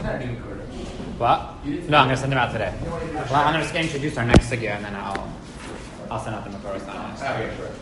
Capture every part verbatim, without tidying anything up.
What? No, I'm going to send them out today. Well, I'm going to introduce our next sugya, and then I'll I'll send out the Makoros on next. Okay, sure.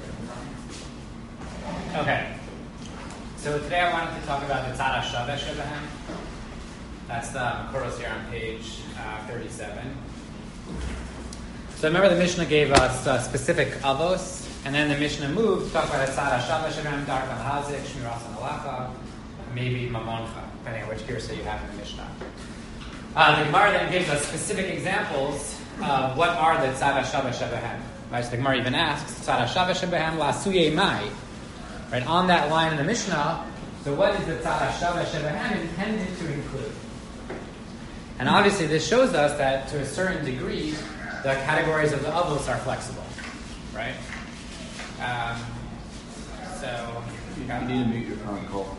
Okay. So today I wanted to talk about the Tzad HaShaveh Shebehem. That's the Makoros here on page uh, thirty-seven. So remember the Mishnah gave us uh, specific avos, and then the Mishnah moved to talk about the Tzad HaShaveh Shebehem, Dark al-Hazik, Shmiras al-Halacha, maybe Mamoncha, depending on which girsa you have in the Mishnah. Uh, the Gemara then gives us specific examples of what are the Tzad HaShaveh Shebehem. Right, so the Gemara even asks, Tzad HaShaveh Shebehem la'asuye mai. Right, on that line in the Mishnah, so what is the Tzad HaShaveh Shebehem intended to include? And obviously this shows us that to a certain degree, the categories of the avos are flexible. Right? Um, so... You need to mute your phone, Cole.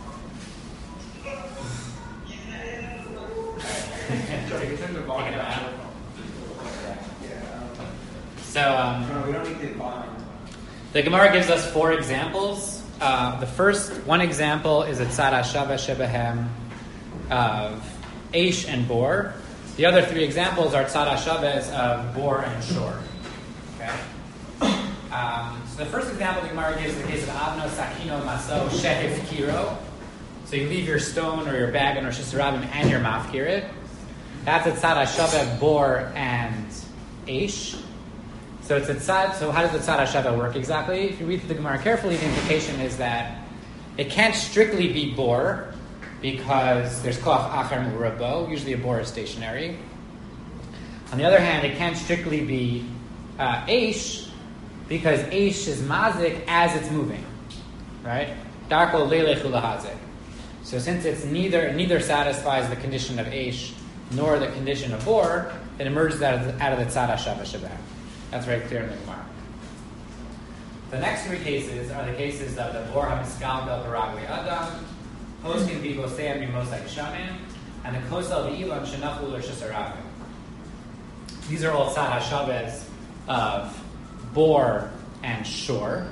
So um, the Gemara gives us four examples. Uh, the first one example is a Tzad HaShaveh Shebehem of Eish and Bor. The other three examples are Tzad HaShavehs of Bor and Shor. Okay. Um, so the first example the Gemara gives is the case of Avno Sakino Maso Shehif Kiro. So you leave your stone or your bag in Rosh Hashanah and your mafkirit. That's a Tzad HaShaveh, Bor, and Eish. So it's a tzad. So how does the Tzad HaShaveh work exactly? If you read the Gemara carefully, the implication is that it can't strictly be Bor because there's Koach Acher Murabo. Usually a Bor is stationary. On the other hand, it can't strictly be uh, Eish because Eish is mazik as it's moving, right? Darko leilech ulahazik. So since it's neither neither satisfies the condition of Eish nor the condition of Bor, it emerges out of the, out of the Tzad HaShaveh Shebehem. That's very clear in the Gemara. The next three cases are the cases of the Bor HaMiskal Bel Baragli Adam, Poskin Biboseim Mimosai Kshamim, and the Kosel V'ilan Shenachul Rosh Hashanah. These are all Tzad HaShavehs of Bor and Shor.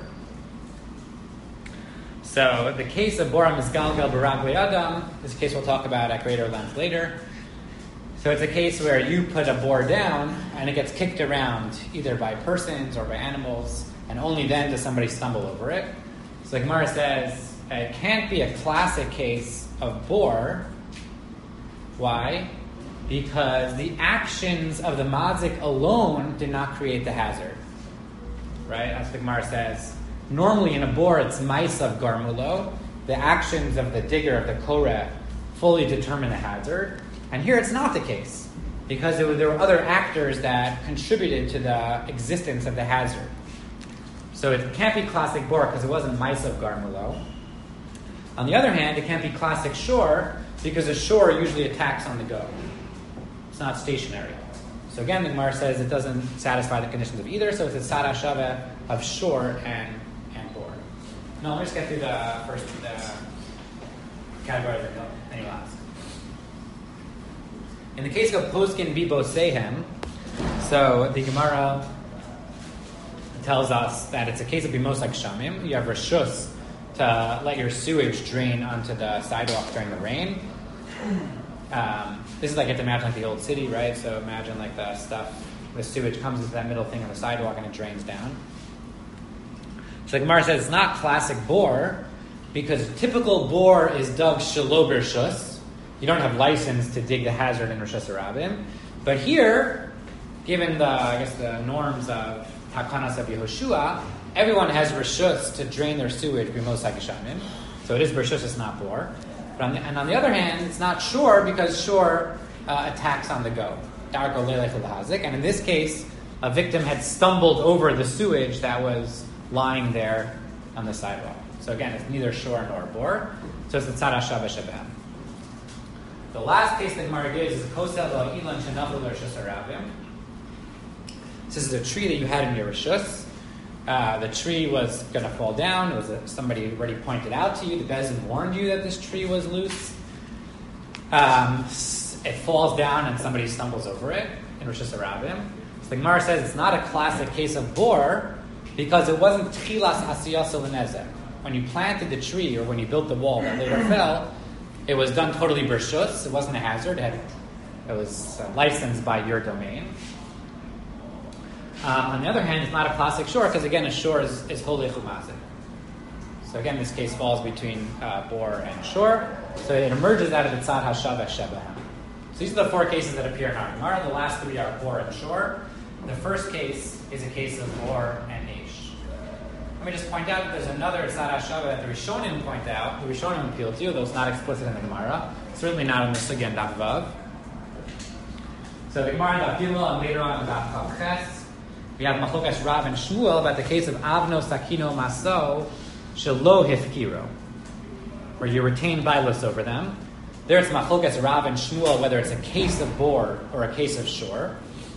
So the case of Bor HaMiskal Bel Baragli Adam, this case we'll talk about at greater length later. So it's a case where you put a boar down and it gets kicked around either by persons or by animals, and only then does somebody stumble over it. So the Gemara says it can't be a classic case of boar. Why? Because the actions of the mazik alone did not create the hazard. Right? As the Gemara says, normally in a boar it's maisav garmulo. The actions of the digger, of the koreh, fully determine the hazard. And here it's not the case, because there were, there were other actors that contributed to the existence of the hazard. So it can't be classic Bor because it wasn't Maisav Garmulo. On the other hand, it can't be classic Shor because a Shor usually attacks on the go. It's not stationary. So again, the Gemara says it doesn't satisfy the conditions of either, so it's a Tzad HaShaveh of Shor and, and Bor. No, let me just get through the first the categories that any last. In the case of Poskin Bibosehem, so the Gemara tells us that it's a case of Bimosai Kshamim. You have Rishus to let your sewage drain onto the sidewalk during the rain. Um, this is like you have to imagine like the old city, right? So imagine like the stuff, the sewage comes into that middle thing on the sidewalk and it drains down. So the Gemara says it's not classic Bor because typical Bor is dug shelo b'rishus. You don't have license to dig the hazard in Rosh Hashanah. But here, given the, I guess, the norms of Takanas of Yehoshua, everyone has rishus to drain their sewage b'mosai geshamim. So it is rishus, it's not bor. But on the, and on the other hand, it's not shor because shor uh, attacks on the go. Darko leilech ulahazik. And in this case, a victim had stumbled over the sewage that was lying there on the sidewalk. So again, it's neither shor nor bor. So it's the Tzad HaShaveh Shebehem. The last case that Gemara gives is Kosel Ilan Shenachul Rosh Hashanah. This is a tree that you had in your rishus. Uh, the tree was going to fall down. It was a, somebody already pointed out to you. The Bezin warned you that this tree was loose. Um, it falls down and somebody stumbles over it in Rosh Hashanah. So the Gemara says it's not a classic case of bor because it wasn't Tchilas Asiyas L'Nezek. When you planted the tree or when you built the wall that later fell, it was done totally bershus. It wasn't a hazard. It, had, it was uh, licensed by your domain. Um, on the other hand, it's not a classic shore because, again, a shore is, is wholly chumazik. So, again, this case falls between uh, bor and shore. So it emerges out of the tzad hashava shebahem. So these are the four cases that appear in our Gemara. The last three are bor and shore. The first case is a case of bor and ish. Let me just point out that there's another tzad hashava that the Rishonim point out. The Rishonim appeal to, though it's not explicit in the Gemara. Certainly not in the Sugya and Daf Vav. So the Gemara in Daf Gimel and later on in Daf Chav Ches. We have Machlokas Rav and Shmuel about the case of Avno Sakino Maso Shelo Hifkiro, where you retain bilus over them. There it's Machlokas Rav and Shmuel whether it's a case of bor or a case of shore.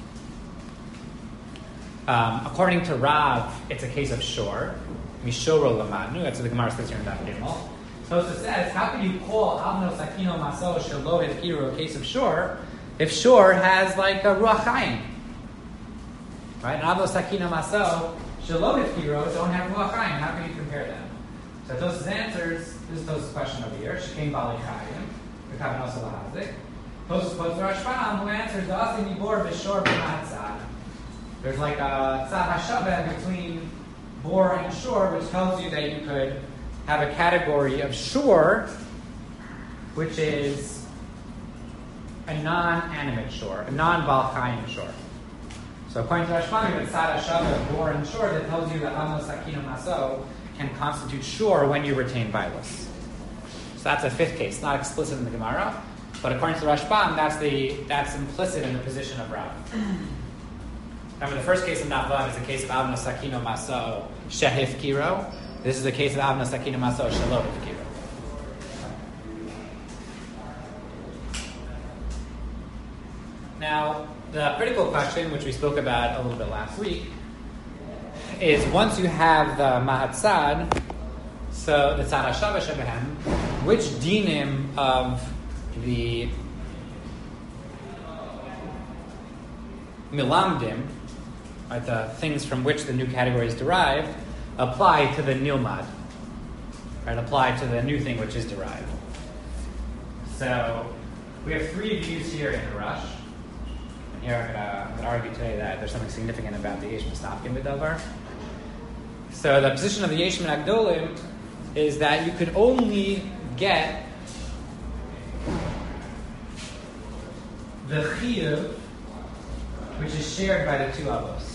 Um, according to Rav, it's a case of shore. Mishoro Lamadnu, that's what the Gemara says here in Daf Gimel. So it says, how can you call Avno Sakino Maso Shelo Hifkiro a case of shore if shore has like a Ruach Chaim? Right? And Avno Sakino Maso, Shelo Hifkiro don't have Ruach Chaim. How can you compare them? So Tosfos answers, this is Tosfos' question over here, Shekem Bali Chayim, the Kavanos Lahazik. Tosfos quotes Rashbam, who answers, Da'asi Mibor B'shor B'matzad. There's like a tzad hashava between bor and shore, which tells you that you could have a category of shore, which is a non-animate shore, a non-Bal Chayim shore. So according to Rashbam, you have tzad hashava, bor and shore, that tells you that Avno Sakino Maso can constitute shore when you retain bilus. So that's a fifth case, not explicit in the Gemara, but according to Rashbam, that's the that's implicit in the position of Rav. Remember, the first case of Navav is the case of Avno Sakino Maso Shehif Kiro. This is the case of Avno Sakino Maso Shelo Kiro. Now, the critical question, which we spoke about a little bit last week, is once you have the Mahatzad, so the Tzad HaShava Shebehem, which dinim of the Milamdim, right, the things from which the new category is derived, apply to the Nilmad, right, apply to the new thing which is derived. So we have three views here in the Rush. And here I'm going to argue today that there's something significant about the Yesh Mistafkim B'Davar. So the position of the Yesh Min Agdolim is that you could only get the Chiyuv which is shared by the two avos.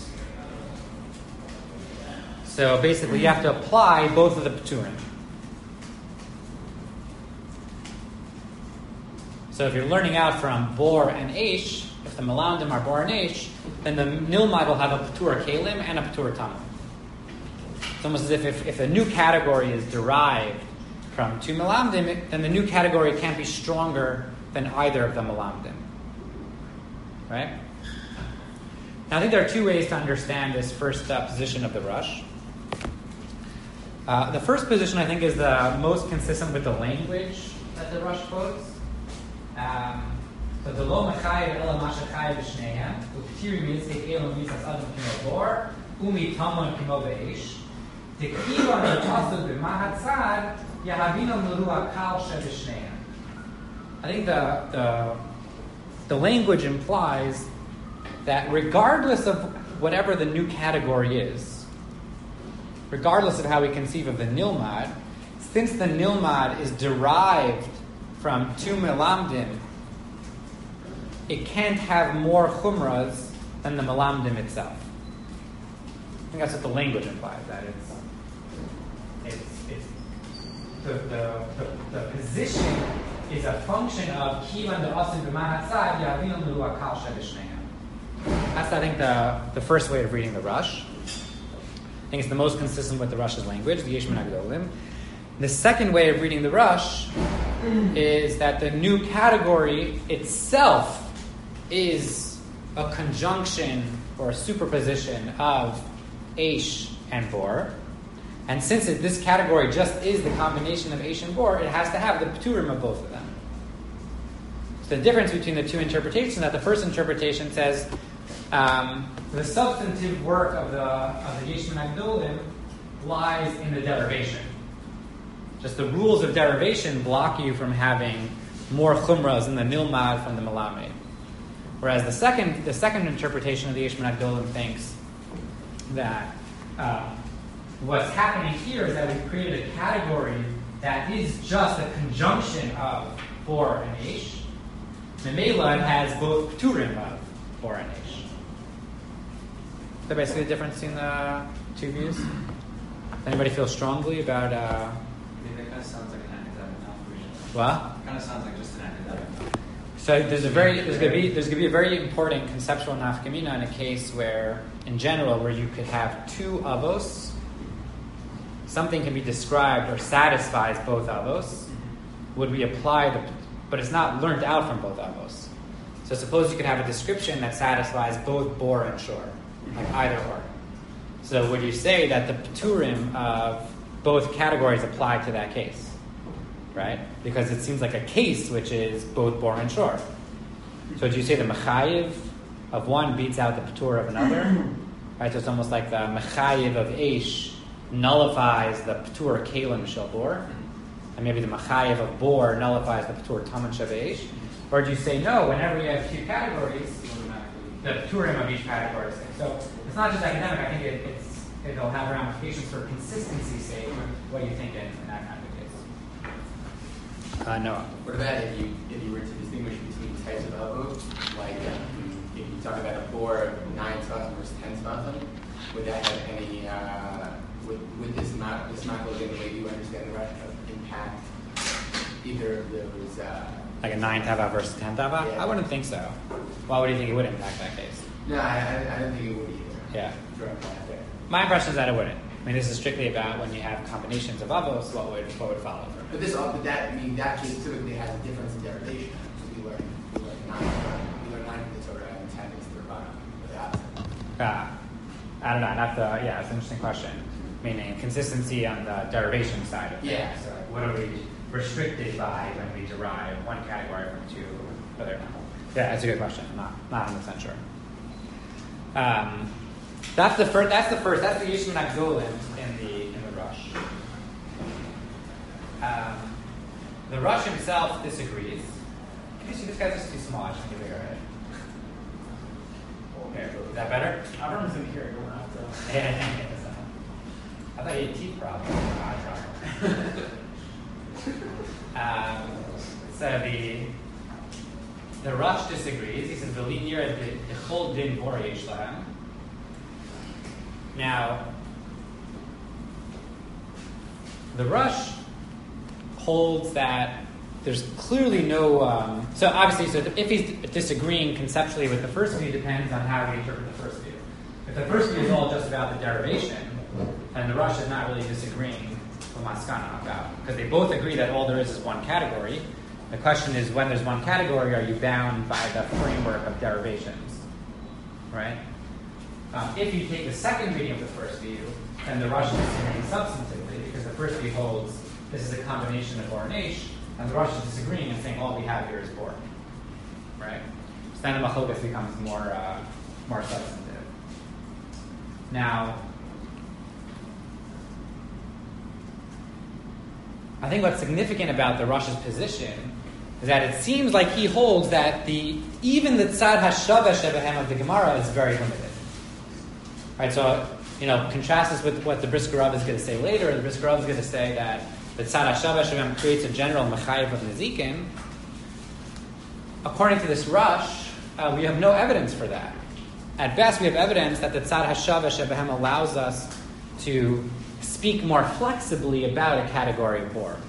So basically, you have to apply both of the Pturim. So if you're learning out from Bor and Eish, if the Melamdim are Bor and Eish, then the Nilmad will have a Ptur Kalim and a Ptur Tamim. It's almost as if, if if a new category is derived from two Melamdim, then the new category can't be stronger than either of the Melamdim. Right? Now, I think there are two ways to understand this first uh, position of the Rush. Uh, the first position, I think, is the most consistent with the language that the Rush quotes. Um, so, the lo mechayev ela ma shechayev b'shnehem, u'k'tiri mitzvei elom mitzvas adam kimo bor, umi tamon kimo be'esh, tekiva ne'asu b'mahatzad, yahavino meruah kal sheb'shnehem. I think the, the the language implies that regardless of whatever the new category is, regardless of how we conceive of the Nilmad, since the Nilmad is derived from two Melamdim, it can't have more Chumras than the Melamdim itself. I think that's what the language implies, that it's, it's, it's the, the, the, the position is a function of Kivan de Asim b'mahatzad Yavinu Meruah Kal Sheb'shnehem. That's, I think, the, the first way of reading the Rush. I think it's the most consistent with the Rush's language, the Yesh Min Agdolim. The second way of reading the Rush is that the new category itself is a conjunction or a superposition of Eish and Bor. And since it, this category just is the combination of Eish and Bor, it has to have the Pturim of both of them. So the difference between the two interpretations, that the first interpretation says um, the substantive work of the of the Yesh Min Agdolim lies in the derivation. Just the rules of derivation block you from having more chumras in the nilmad from the melamed. Whereas the second, the second interpretation of the Yesh Min HaGdolim thinks that uh, what's happening here is that we've created a category that is just a conjunction of bor and ish. Memela it has both pturim of bor and ish. So basically the difference in the two views. Does anybody feel strongly about? Uh, I mean, that kind of sounds like an academic malfunction. what? It kind of sounds like just an academic. So there's a very there's going to be there's going to be a very important conceptual nafkamina in a case where, in general, where you could have two avos. Something can be described or satisfies both avos. Would we apply the? But it's not learned out from both avos. So suppose you could have a description that satisfies both bor and shor, like either or. So would you say that the pturim of both categories apply to that case? Right? Because it seems like a case which is both bor and shor. So do you say the mechayiv of one beats out the ptur of another? Right? So it's almost like the mechayiv of eish nullifies the ptur kalim shel bor, and maybe the mechayiv of bor nullifies the ptur taman shel eish. Or do you say no? Whenever you have two categories, the pturim of each category is same. So it's not just academic. I think it, it's it'll have ramifications for consistency's sake. What you think in, in that kind of case? Uh, Noah. What about if you if you were to distinguish between types of elbow, like um, if you talk about a bor of nine tefachim versus ten tefachim, would that have any uh, would would this not this not in the way you understand the right of impact either of those? Uh, Like a nine tava versus ten tava? Yeah. I wouldn't think so. Why would you think it would impact that case? no, I, I I don't think it would either. Yeah. Throw it back there. My impression is that it wouldn't. I mean, this is strictly about when you have combinations of avos, what would what would follow from it. But this, but that I mean that case typically has a difference in derivation. So we learn we learn nine we learn nine from the Torah and ten is the Rabbana without. Uh, I don't know. Not the yeah. It's an interesting question. Meaning consistency on the derivation side of things. Yeah. So like, what are we restricted by when we derive one category from two other? Yeah, that's a good question. I'm not not one hundred percent sure. Um, that's the first. That's the first. That's the Yesh Min HaGdolim in the in the Rush. Um, the Rush himself disagrees. Can you see this guy's just too small? I should be bigger, right? Here, is that better? Avram's in here. Don't have to. I thought you had teeth problems. Eye problem. um, so the the Rush disagrees. He says the linear the chol din bor yesh lahem. Now, the Rush holds that there's clearly no. Um, so obviously, so if he's disagreeing conceptually with the first view, depends on how we interpret the first view. If the first view is all just about the derivation, and the Rush is not really disagreeing with Maskana about, because they both agree that all there is is one category. The question is, when there's one category, are you bound by the framework of derivations, right? Um, if you take the second reading of the first view, then the Rush is disagreeing substantively, because the first view holds this is a combination of bor and ish, and the Rush is disagreeing and saying all we have here is bor, right? So then the machlokes becomes more uh, more substantive. Now, I think what's significant about the Rush's position is that it seems like he holds that the even the tzad hashava shebehem of the Gemara is very limited. Right, so you know, contrast this with what the Brisker Rav is going to say later. The Brisker Rav is going to say that the tzad hashava shebehem creates a general mechayev of nezikin. According to this Rush, uh, we have no evidence for that. At best, we have evidence that the tzad hashava shebehem allows us to speak more flexibly about a category of bor.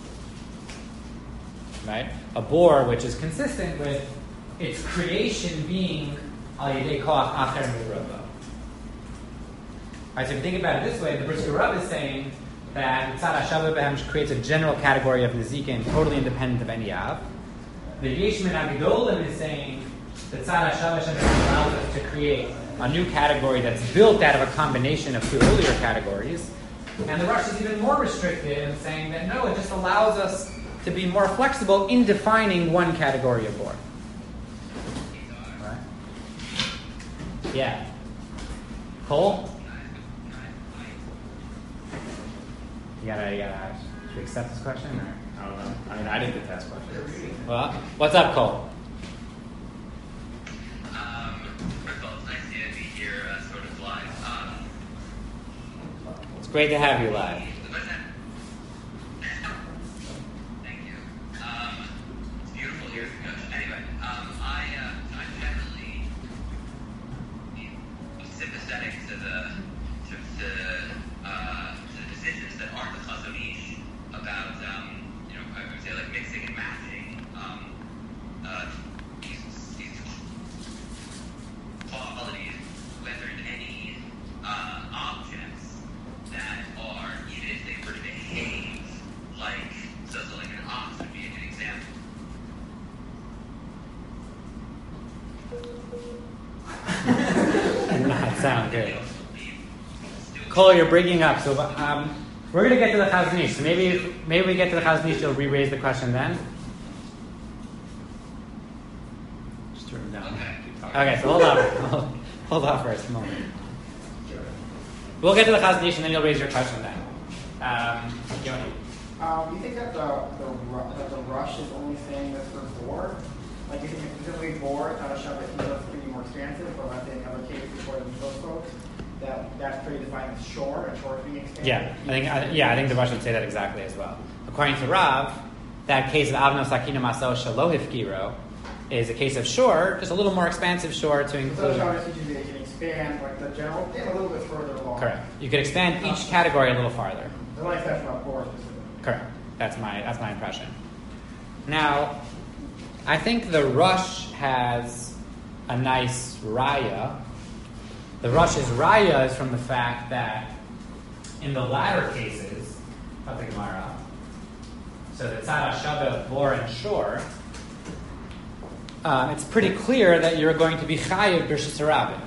Right? A bor which is consistent with its creation being al yedei koach acher mi'rova. Right, so if you think about it this way, the Brisker Rav is saying that the tzad hashava shebehem creates a general category of nezikin, totally independent of any av. The Yesh Min HaGdolim is saying the tzad hashava shebehem allows us to create a new category that's built out of a combination of two earlier categories. And the Rush is even more restricted in saying that no, it just allows us to be more flexible in defining one category of bor. Right? Yeah. Cole? You gotta, you gotta you accept this question? Or? I don't know. I mean, I didn't get to ask questions. Well, what's up, Cole? Um, first of all, it's nice to be here, uh, sort of live. Um, It's great to have you live. what's that? Thank you. Um, it's beautiful here. Anyway, um, I, uh, I'm generally sympathetic to the to, to, uh, to the decisions that aren't the Chazon Ish about, um, you know, I would say like mixing and matching um, uh, these, these qualities, whether in any uh, objects that are, even if they were to behave like, so, so like an ox would be a good example. Did not sound good. Cole, you're breaking up, so um, we're going to get to the Chazon Ish. So maybe, maybe we get to the Chazon Ish, you'll re-raise the question then. Just turn it down. Okay. Okay, so hold on. Hold on first, a moment. We'll get to the Chazon Ish and then you'll raise your question then. Um, Yoni. Um, do you think that the, the, ru- that the rush is only saying this for bore? Like, you think it's specifically bore, kind of shove it, even though it's pretty more expansive, but let's say in other cases, according to those folks, that that's pretty defined as shore, and shore is being expanded? Yeah, I think I, yeah, I think the Rush would say that exactly as well. According to Rav, that case of Avno Sakina Maso Shalohif Giro is a case of shore, just a little more expansive shore to So include. shore teaches that you can expand, like, the general, and a little bit further along. Correct. You could expand each category a little farther. The only exception about bore specifically. Correct. That's my that's my impression. Now, I think the Rush has a nice raya. The Rush's raya is from the fact that in the latter cases of the Gemara, so the Tzad HaShaveh, Bor, and Shor, um, it's pretty clear that you're going to be chayiv b'rshus harabim,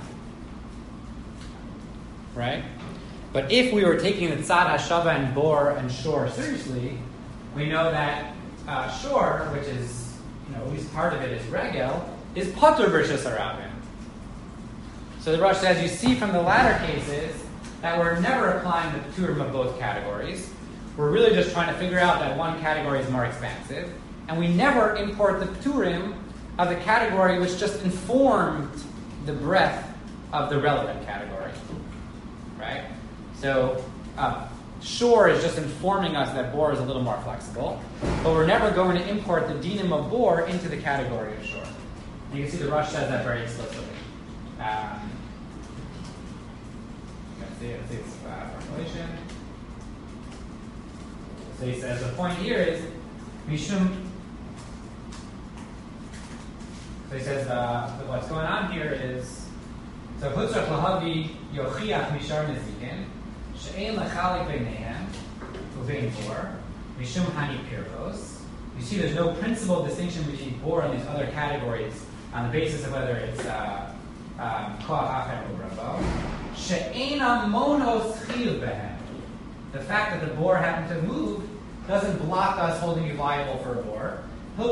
right? But if we were taking the Tzad HaShaveh and Bor and Shor seriously, we know that uh, Shor, which is, you know, at least part of it is regel, is patur b'rshus harabim. So the Rush says, you see from the latter cases that we're never applying the pturim of both categories. We're really just trying to figure out that one category is more expansive. And we never import the pturim of the category which just informed the breadth of the relevant category. Right? So uh, Shor is just informing us that Bor is a little more flexible. But we're never going to import the dinim of Bor into the category of Shor. And you can see the Rush says that very explicitly. Um, let's see, let's see its uh, formulation. So he says the point here is Mishum. So he says uh, what's going on here is so Hutzach Lahavi Yochiach Mishar Nezikin She'en Lachalik Beinehem Uvein Bor Mishum Hani Pirkos. You see, there's no principal distinction between Bor and these other categories on the basis of whether it's uh, Um, the fact that the bor happened to move doesn't block us holding you liable for a bor.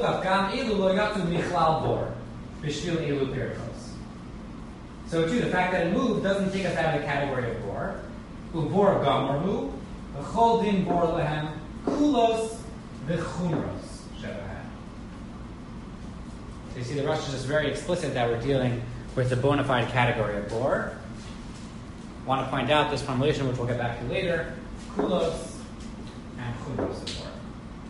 So too, the fact that it moved doesn't take us out of the category of bor. Ubor gamarmu, v'chol din bor lehem, kulos v'chumros shebahem. So you see, the Rush is just very explicit that we're dealing with the bona fide category of bor. I want to point out this formulation, which we'll get back to later, kulos and chumros of bor.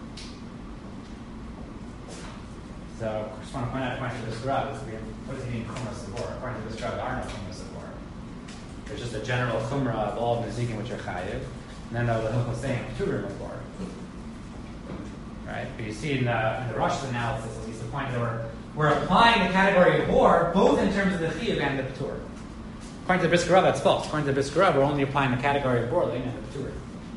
So I just want to point out, according to this Rav, what does he mean chumros of bor? According to this Rav, there are no chumros of bor. There's just a general chumrah of all of the nezikin which are chayiv, and then the Hilchos saying pturim of bor. Right? But you see in the, in the Rush's analysis, at least the point that we're We're applying the category of bor both in terms of the chiyuv and the ptur. According to the Brisker Rav, that's false. According to the Brisker Rav, we're only applying the category of bor and the ptur.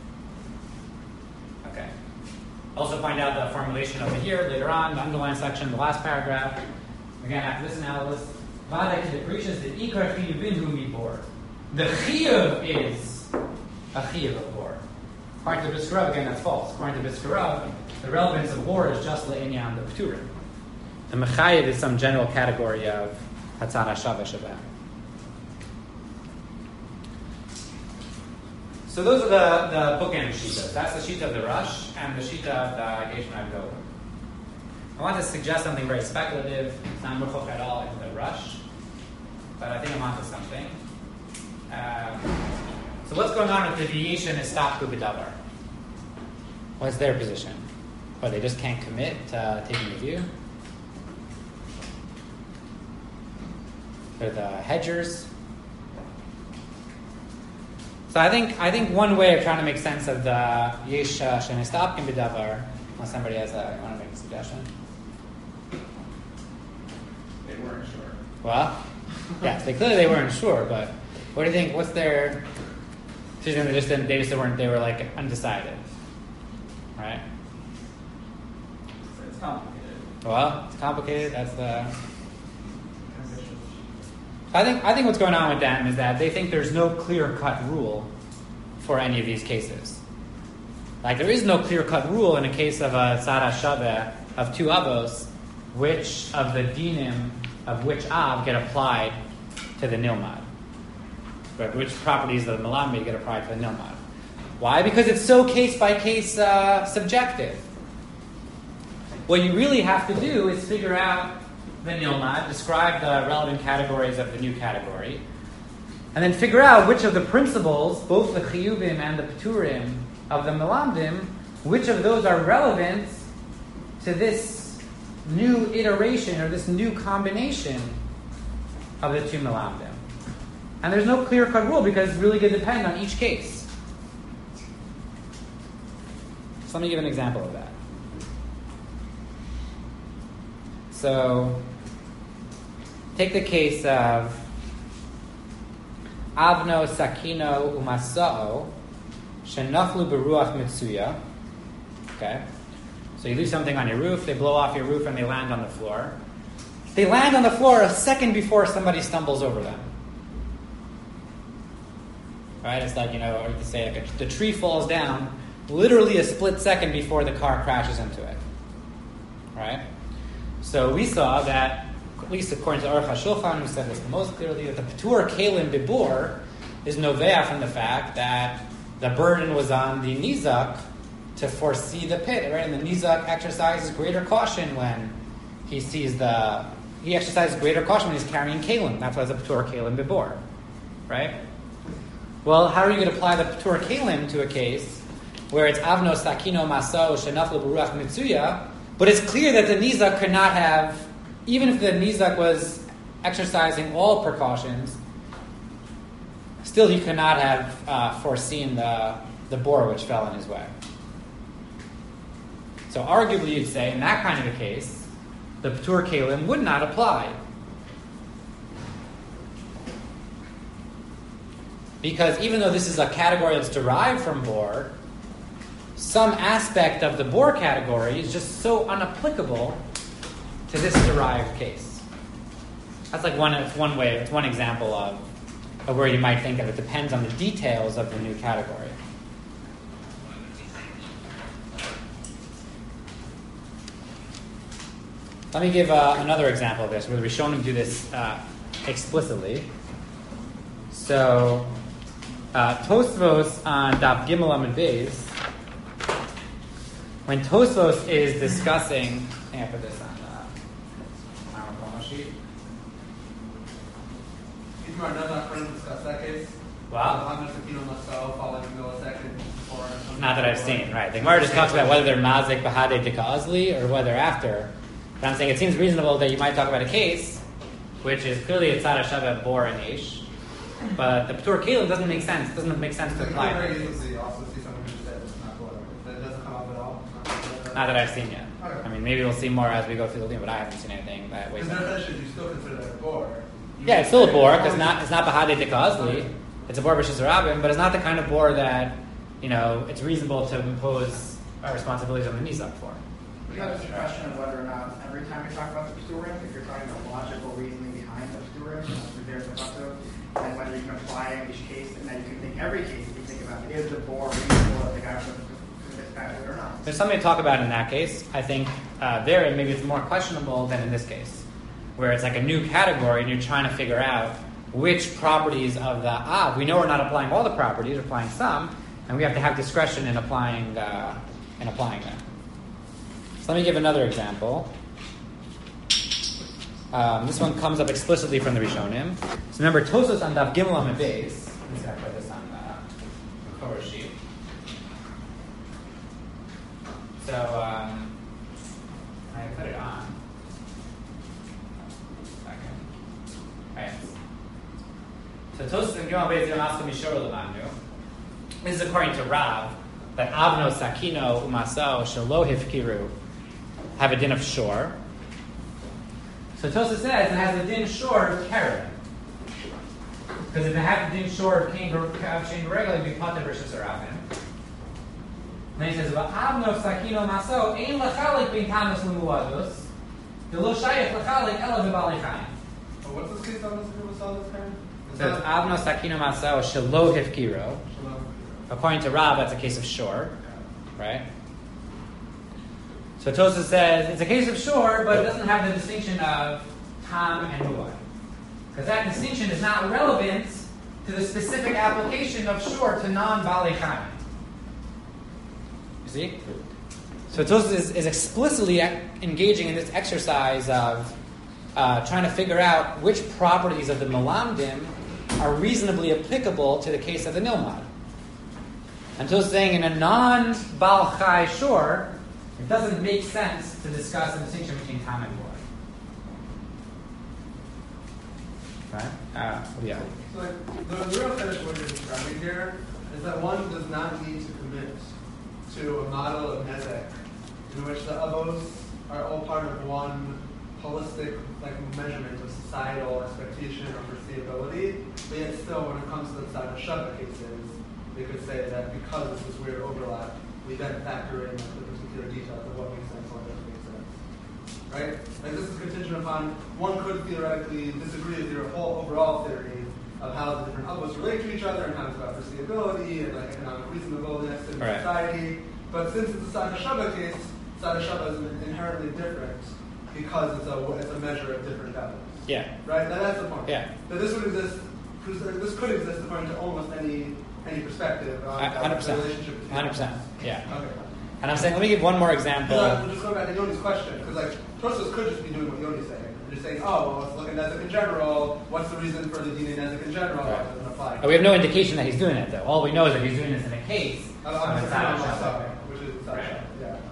Okay. Also find out the formulation over here later on, the underlined section, the last paragraph. Again, after this analysis, Vada Kedeprishas the ikar chiyuvin hu mi bor. The chiyuv is a chiyuv of bor. According to the Brisker Rav, again, that's false. According to the Brisker Rav, the relevance of bor is just le'inyan the pturim. The mechayiv is some general category of Hatzad HaShaveh Shabbat. So those are the, the bookend shitas. That's the shita of the Rush and the shita of the Yesh Nagdo. I want to suggest something very speculative. It's not murchok at all in the Rush, but I think I'm onto something. Um, so what's going on with the Yesh and Istapku B'davar? What's their position? Or they just can't commit to uh, taking the view? They're the hedgers. So I think I think one way of trying to make sense of the Yesh Shenistapkin B'davar, unless somebody has a, want to make a suggestion. They weren't sure. Well, yes, they clearly they weren't sure, but what do you think? What's their decision? They just didn't, they just weren't. They were like undecided, right? It's complicated. Well, it's complicated. That's the. I think I think what's going on with them is that they think there's no clear-cut rule for any of these cases. Like there is no clear-cut rule in a case of a tzara shaveh of two avos, which of the dinim of which av get applied to the nilmad, but which properties of the melamed get applied to the nilmad. Why? Because it's so case-by-case uh, subjective. What you really have to do is figure out the nilmad, describe the relevant categories of the new category, and then figure out which of the principles, both the chiyuvim and the peturim of the melamdim, which of those are relevant to this new iteration or this new combination of the two melamdim. And there's no clear-cut rule because it's really going to depend on each case. So let me give an example of that. So, take the case of Avno, Sakino, Umasao, Shenaflu Beruach Mitsuya. Okay? So you do something on your roof, they blow off your roof and they land on the floor. They land on the floor a second before somebody stumbles over them. Right? It's like, you know, or you could say like a, the tree falls down literally a split second before the car crashes into it. Right? So we saw that, at least according to Aruch HaShulchan, who said this most clearly, that the Petur Kalim Bibur is novea from the fact that the burden was on the Nizak to foresee the pit, right? And the Nizak exercises greater caution when he sees the, he exercises greater caution when he's carrying Kalim. That's why it's a Petur Kalim Bibur, right? Well, how are you going to apply the Petur Kalim to a case where it's Avno, Sakino, Maso, Shenaflu Beruach Mitsuya, but it's clear that the Nizak could not have, even if the Nizak was exercising all precautions, still he could not have uh, foreseen the, the boar which fell in his way. So arguably you'd say, in that kind of a case, the Petur Kalim would not apply. Because even though this is a category that's derived from boar, some aspect of the boar category is just so unapplicable to this derived case. That's like one, it's one way, it's one example of, of where you might think of it. Depends on the details of the new category. Let me give uh, another example of this, where we've shown him do this uh, explicitly. So, uh, Tosfos on Daf Gimel Amud Beis, when Tosfos is discussing, I think I put this on the PowerPoint sheet. Itmar does not friend discuss that case. Wow. Not Not that I've seen, right. The Gemara just talks about whether they're mazik bahade dika azli or whether after. But I'm saying it seems reasonable that you might talk about a case which is clearly a tzara shaveh bor and ish, but the Petur Kalim doesn't make sense. It doesn't make sense to apply. Very easily also see someone who said it's not whatever. That doesn't come up at all. Not that I've seen yet. Okay. I mean, maybe we'll see more as we go through the lead, but I haven't seen anything that way. Because their issue, you still consider that a bore. Yeah, it's still a bor because not it's not bahade dika azli. It's a bor b'shis rabim, but it's not the kind of bor that, you know, it's reasonable to impose our responsibilities on the nizak for. We got this question of whether or not every time we talk about the Peturim, if you're talking about logical reasoning behind the Peturim, there's a Peturim, and whether you can apply in each case, and then you can think every case if you think about it, is the bore reasonable if the guy was this bad or not? There's something to talk about in that case. I think uh, there, maybe it's more questionable than in this case, where it's like a new category and you're trying to figure out which properties of the ah, we know we're not applying all the properties, we're applying some, And we have to have discretion in applying uh, in applying that. So let me give another example. Um, this one comes up explicitly from the Rishonim. So remember, Tosos on Daf Gimel Amud Beis. Let's have put this on the cover sheet. So um, I put it on. Second. Right. So Tosos and Gimel Beis Yonaska Mishor Lemanu. This is according to Rav that Avno Sakino Umasao Shalo Hifkiru have a din of shore. So Tosa says it has a din shore of keren. Because if it had a din shore of chain regular, it would be pater versus arabim. Then he says, "Avno sakino maso ein lachalik bin tamas lumuadus, delo shayach lachalik ela v'balei Oh, what's this case on this group of solid keren? So it's Avno sakino maso shelo hifkiro. According to Rab, that's a case of shore, right? So Tosa says it's a case of shore, but it doesn't have the distinction of tam and muad. Because that distinction is not relevant to the specific application of shore to non-balei chayim. You see? So Tosa is, is explicitly engaging in this exercise of uh, trying to figure out which properties of the melamdim are reasonably applicable to the case of the nilmad. And Tosa is saying in a non-bal chai shore, it doesn't make sense to discuss the distinction between tam and muad. Right? Uh, yeah. So like, the, the real sense of what you're describing here is that one does not need to commit to a model of nezek in which the avos are all part of one holistic like measurement of societal expectation or foreseeability, but yet still when it comes to the Tzad Shabbat cases, they could say that because of this weird overlap, we then factor in like, the particular details of what makes sense and what doesn't make sense. Right? Like this is contingent upon, one could theoretically disagree with your whole overall theory of how the different avos relate to each other and how it's about foreseeability and like economic reasonableness in right. society. But since it's a Tzad Shabbat case, Tzad Shabbat is inherently different because it's a it's a measure of different values. Yeah. Right? That, that's the point. Yeah. That this would exist. This could exist according to almost any any perspective on one hundred percent. the relationship between one hundred percent. Yeah. Okay. And I'm saying, let me give one more example. So, we'll just go back to Yoni's question, because like Tosos could just be doing what Yoni's saying. They're just saying, oh, well, let's look at Nezek in general. What's the reason for the D N A Nezek in general? Right. It doesn't apply. Oh, we have no indication that he's doing it, though. All we know is that he's doing this in a case I'm, of I'm a just Tzad saying Shabbat. myself, which is Tzad Right. Shabbat, yeah.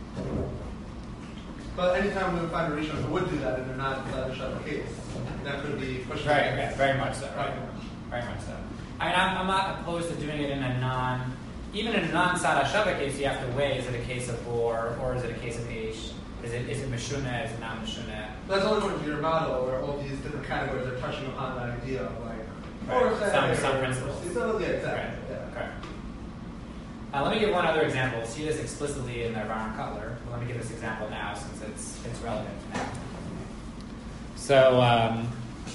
But anytime we would find a Rishon who would do that and they're not Tzad Shabbat case, that could be pushed. Right, against. right, very much so. Right. Very much so. I mean, I'm, I'm not opposed to doing it in a non, even in a non-Tzad Shabbat case, you have to weigh, is it a case of bor, or is it a case of eish? Is it is it meshuna, is it not meshuna? That's only going to be your model where all these different categories are touching upon that idea of like, Right. or say, Some- or- some principles. So, yeah, exactly. Right. Yeah. Correct. Uh, let me give one other example. We'll see this explicitly in the Ron Cutler. But let me give this example now since it's it's relevant now. So, um,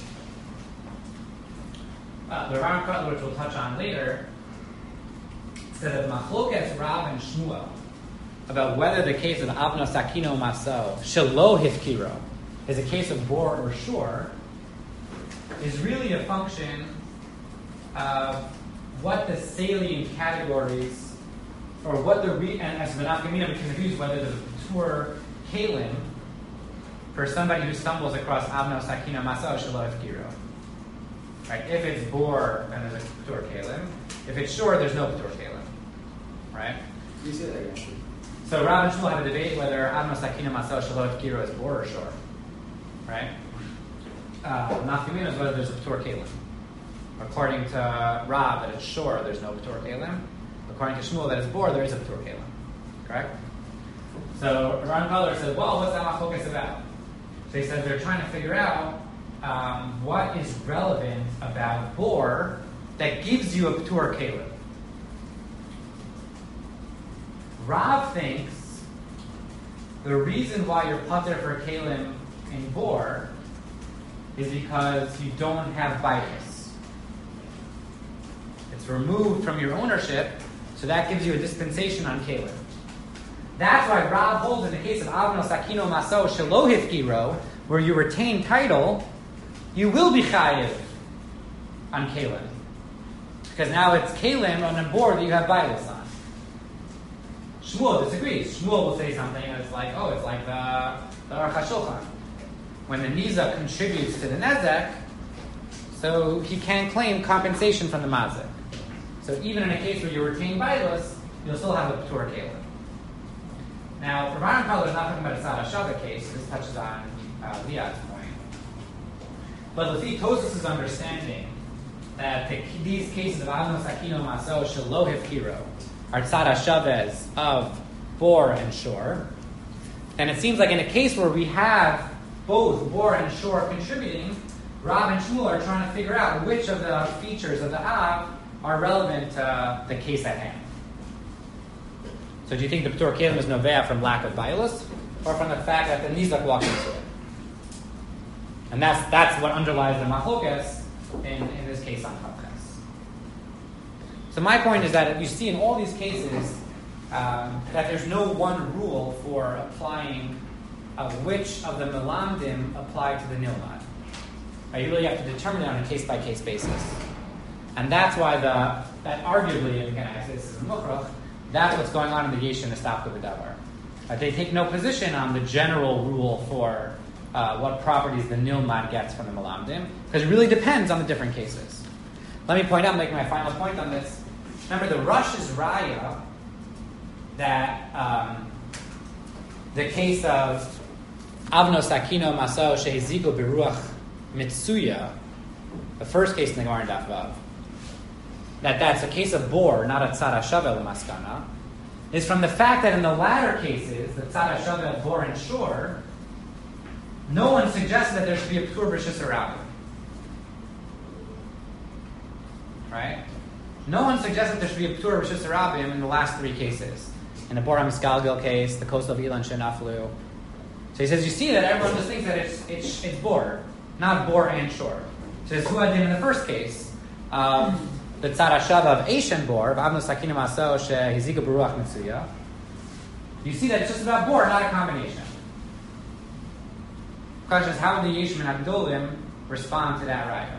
uh, the Ron Cutler, which we'll touch on later, said that Machlokes Rav and Shmuel about whether the case of Avno Sakino Maso Shelo Hifkiro is a case of bor or shore is really a function of what the salient categories, or what the re- and as the nafkamina we can confuse whether the Patur Kalim for somebody who stumbles across Avno Sakino Maso Shelo Hifkiro. Right? If it's bor, then there's a Patur Kalim. If it's shore, there's no Patur Kalim. Right? Can you say that again? So Rav and Shmuel have a debate whether Avno Sakino Maso Shelo Hifkiro is bor or shore. Right? Uh, Nafkamina is whether there's a Patur Kalim. According to Rav, that it's shore, there's no Patur Kalim. According to Shmuel, that it's bor, there is a Patur Kalim. Correct? So Ron Cutler said, well, what's that focus about? So he said they're trying to figure out um, what is relevant about bor that gives you a Patur Kalim. Rav thinks the reason why you're pater for kalim in bor is because you don't have bias. It's removed from your ownership, so that gives you a dispensation on kalim. That's why Rav holds in the case of Avno Sakino Maso Shelo Hifkiro, where you retain title, you will be chayiv on kalim. Because now it's kalim on a board that you have bailus on. Shmuel disagrees. Shmuel will say something and it's like, oh, it's like the, the Aruch HaShulchan. When the Nizak contributes to the Nezek, so he can't claim compensation from the Mazik. So even in a case where you retain bailus, you'll still have a P'tur kalim. Now, for Baron Kala, is not talking about a Tzad HaShavah case. This touches on uh, Liad's point. But Lefi Tosfos' understanding that the, these cases of Avnos Akino Maso Shelo Hifkiro are Tzad HaShavahs of Bor and Shor, and it seems like in a case where we have both Bor and Shor contributing, Rav and Shmuel are trying to figure out which of the features of the Av are relevant to the case at hand. So do you think the P'tur Kalim is Novea from lack of bailus, or from the fact that the Nizak walked into it? And that's that's what underlies the Machlokes in, in this case on Chavches. So my point is that you see in all these cases um, that there's no one rule for applying uh, which of the Melamdim apply to the Nilmad. Uh, you really have to determine it on a case-by-case basis. And that's why the that arguably, again, I say this is a Mukhrach, that's what's going on in the Yesh and the Stapka B'Davar. Uh, they take no position on the general rule for uh, what properties the Nilmad gets from the Melamdim, because it really depends on the different cases. Let me point out, making my final point on this. Remember, the Rush is Raya that um, the case of Avnos Akino Maso Shehizigo Beruach Mitsuya, the first case in the Gemara in Daf Vav, that that's a case of Bor, not a Tzad HaShavah L'Maskana, is from the fact that in the latter cases, the Tzad HaShavah, Bor, and Shor, no one suggested that there should be a P'tur B'Shus HaRabim. Right? No one suggested there should be a P'tur B'Shus HaRabim in the last three cases. In the Bor HaMisgalgel case, the Kos of Ilan Shenaflu. So he says, you see that everyone just thinks that it's it's, it's Bor, not Bor and Shor. So it's Huadim in the first case. Um, the Tzad HaShavah of Eish and Bor, V'avnos Sakinim Aso Shehiziga Beruach Mitsuya. You see that it's just about Bor, not a combination. The question is, how would the Yesh Min HaGdolim respond to that raya?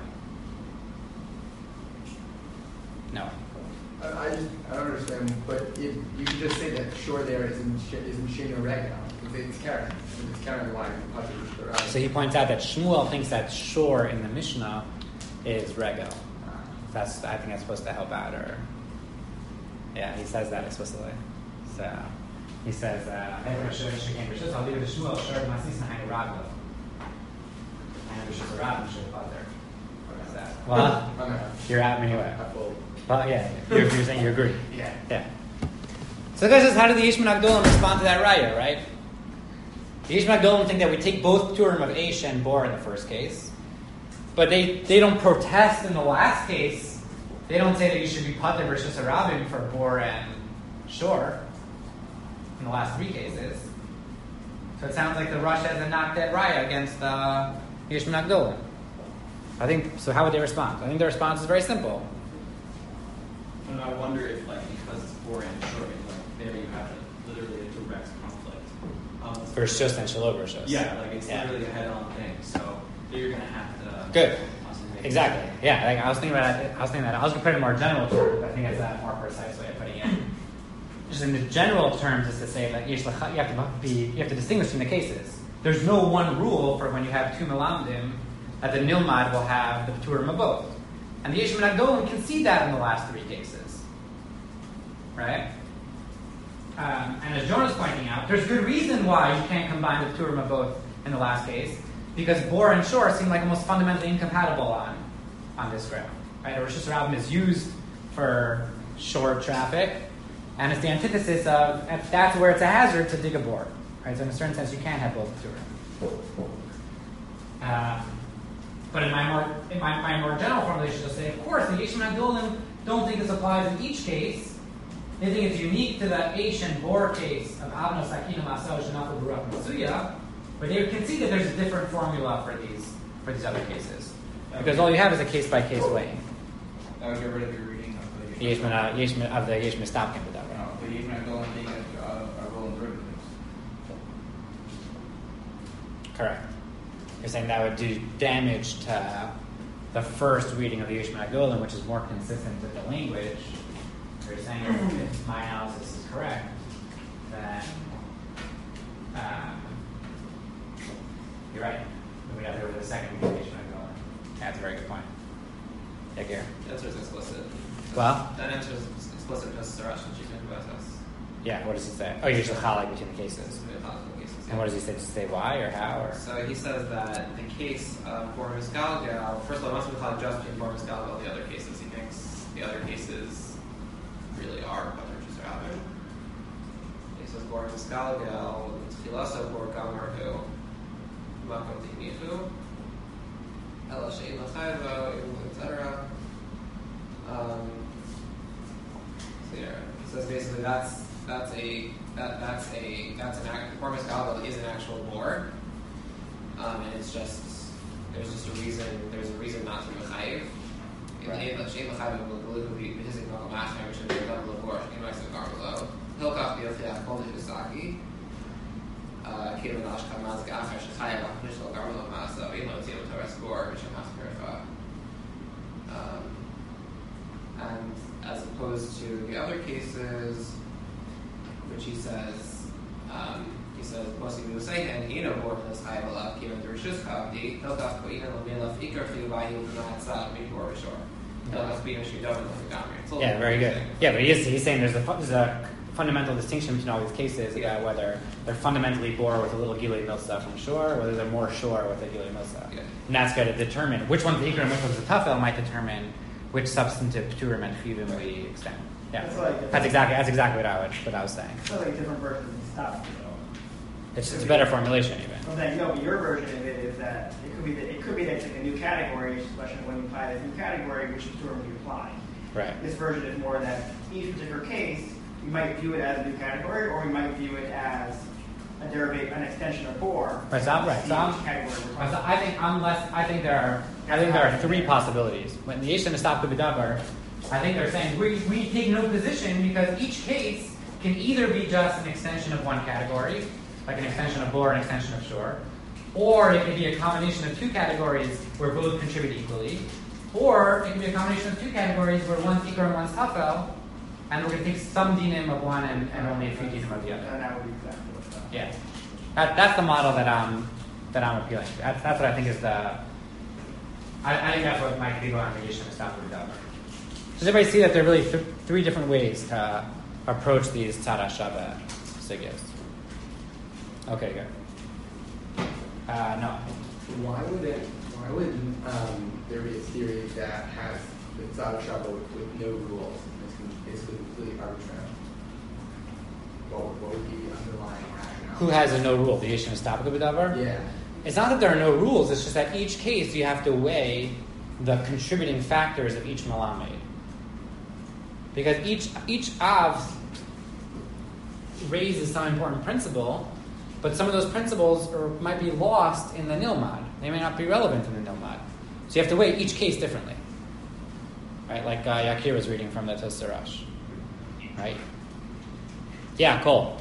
No. I, I just I don't understand, but if you could just say that Shor there is in is in Shino Regel, because it's Karen, it's Karen line. So he points out that Shmuel thinks that Shor in the Mishnah is Regel. That's I think that's supposed to help out, or yeah, he says that explicitly. So he says, uh, "I'll leave it to Shmuel. Shor Masis Nahainu Raglo." And Rishus Rabin should have there. What is that? Well, you're at me anyway. Well, yeah, you're, you're saying you agree. Yeah. Yeah. So the question is, how did the Yesh Min HaGdolim respond to that raya, right? The Yesh Min HaGdolim think that we take both Turim of Eish and Bor in the first case, but they, they don't protest in the last case. They don't say that you should be Pater versus Arabim for Bor and Shor in the last three cases. So it sounds like the Rosh has a knock dead raya against the Yesh Min HaGdolim. I think, so how would they respond? I think their response is very simple. And I wonder if, like, because it's Bor and Shor, like, there you have a, literally a direct conflict. Um, Versus and Shalom versus. Yeah, like it's yeah. literally a head-on thing. So you're gonna have to. Good. Exactly. Yeah. Like I was thinking about it. I was thinking that I was going to put it in more general terms. I think it's a more precise way of putting it. Just in the general terms, is to say that you have to be you have to distinguish between the cases. There's no one rule for when you have two melamdim that the nilmad will have the p'turim of both. And the Yesh Min HaGdolim can see that in the last three cases. Right? Um, and as Jonah's pointing out, there's good reason why you can't combine the p'turim of both in the last case, because Bor and Shor seem like almost fundamentally incompatible on, on this ground. Right? Or Rishus Rabim is used for short traffic, and it's the antithesis of, that's where it's a hazard to dig a Bor. Right? So in a certain sense, you can't have both p'turim. Um, But in my more in my, my more general formulation, I'll say, of course, the Yesh Min HaGdolim don't think this applies in each case. They think it's unique to the Eish and Bor case of Avnos Akino Masao Shenafel Baruch Mitsuya, but they can see that there's a different formula for these for these other cases, because all you have is a case by case weighing. That would get rid of your reading of the Yesh Min uh, Yesh Min of the Yesh Min Stapkin with that, right? No, the Yesh Min HaGdolim being a, a, a rule in derivatives. Correct. You're saying that would do damage to the first reading of the Yishma Golan, which is more consistent with the language, you're saying if my analysis is correct, then um, you're right. We have to go to the second reading of the Yishma Golan. That's a very good point. Yeah, Gary. The answer is explicit. Well? That answer is explicit just Sarash and Chicken about us. Yeah, what does he say? Oh, you're just highlight between the cases. And what does he say? Does he say why or how? Or? So he says that the case of Bor Misgalgal, first of all, most of the call just between Bor Misgalgal and the other cases. He thinks the other cases really are Patrichus or Abin. He says Bor Misgalgal, Tchilaso Bor Gamarhu, Makom Tinifu, Ela Shein Lachayvo, et cetera. Um, so yeah, he says basically that's that's a that that's a that's an act. Bor Misgalgal is an actual bor, um, and it's just there's just a reason there's a reason not to mechayiv. Shein Lachayvo will be hissing on the last time, which is a level of bor. Shein Lachayvo Garmelo Hilkach B'Yofiach Kol Hisaki. Kilo Nashka Mazga Achar Shechayev Nishlo Garmelo Masa Elo Tilo Torres Bor which I'm not verified. And as opposed to the other cases, which he says, um, he says, Mosi Musayhen, Eno Bornas Hayabala, Kivan Durshus Kavdi, Hilkaf Koina Lamila Fikar Fiubai, Hilkanatsad, Mikor Bishor. Hilkaf Bina Shidon, Gamri. Yeah, very good. Yeah, but he is, he's saying there's a, there's a fundamental distinction between all these cases yeah. about whether they're fundamentally bor with a little Gilei Milsa from shore, or whether they're more shore with a Gilei Milsa. Yeah. And that's going to determine which one's the Ikar and which one's the Tafel might determine which substantive Pturim and Chivim we extend. Yeah, That's like that's exactly that's exactly what I would what I was saying. It's like different versions of stuff. It's just a better formulation even. Well, then, no, but your version of it is that it could be that it could be that it's like a new category. It's just a question of when you apply this new category, which term would you apply? Right. This version is more that each particular case, you might view it as a new category, or you might view it as a derivative, an extension of bor. Right. So I'm right. So, I'm, right, so I think unless I think there are I think there are three possibilities. When the Yeshan Estap B'Davar, I think they're saying we we take no position because each case can either be just an extension of one category, like an extension of bor, an extension of shore, or it can be a combination of two categories where both contribute equally, or it can be a combination of two categories where one's ikar and one's tafel, and we're going to take some dinim of one and, and only a few dinim of the other. And that would be exactly what's that. Yeah, that, that's the model that I'm that I'm appealing to. That's, that's what I think is the. I, I think that's what Mike Vigo and the Yeshan Estap B'Davar. Does everybody see that there are really th- three different ways to approach these Tzara Shabbat sigyas? Okay, good. Uh, no. Why would it? Why would um, there be a theory that has the Tzara Shabbat with, with no rules? It's, it's completely arbitrary. What would, what would be the underlying rationale? Who has a no rule? The Yeshan Estap B'Davar? Yeah. It's not that there are no rules. It's just that each case you have to weigh the contributing factors of each malamed. Because each each av raises some important principle, but some of those principles are, might be lost in the nilmad. They may not be relevant in the nilmad. So you have to weigh each case differently. Right? Like uh, Yakir was reading from the Tosarash. Right? Yeah, Cole.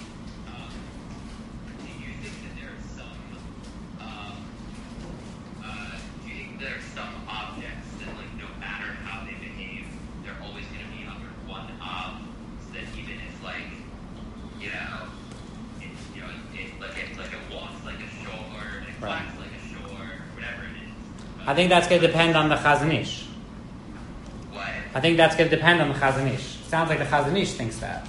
I think that's going to depend on the Chazon Ish. What? I think that's going to depend on the Chazon Ish. Sounds like the Chazon Ish thinks that.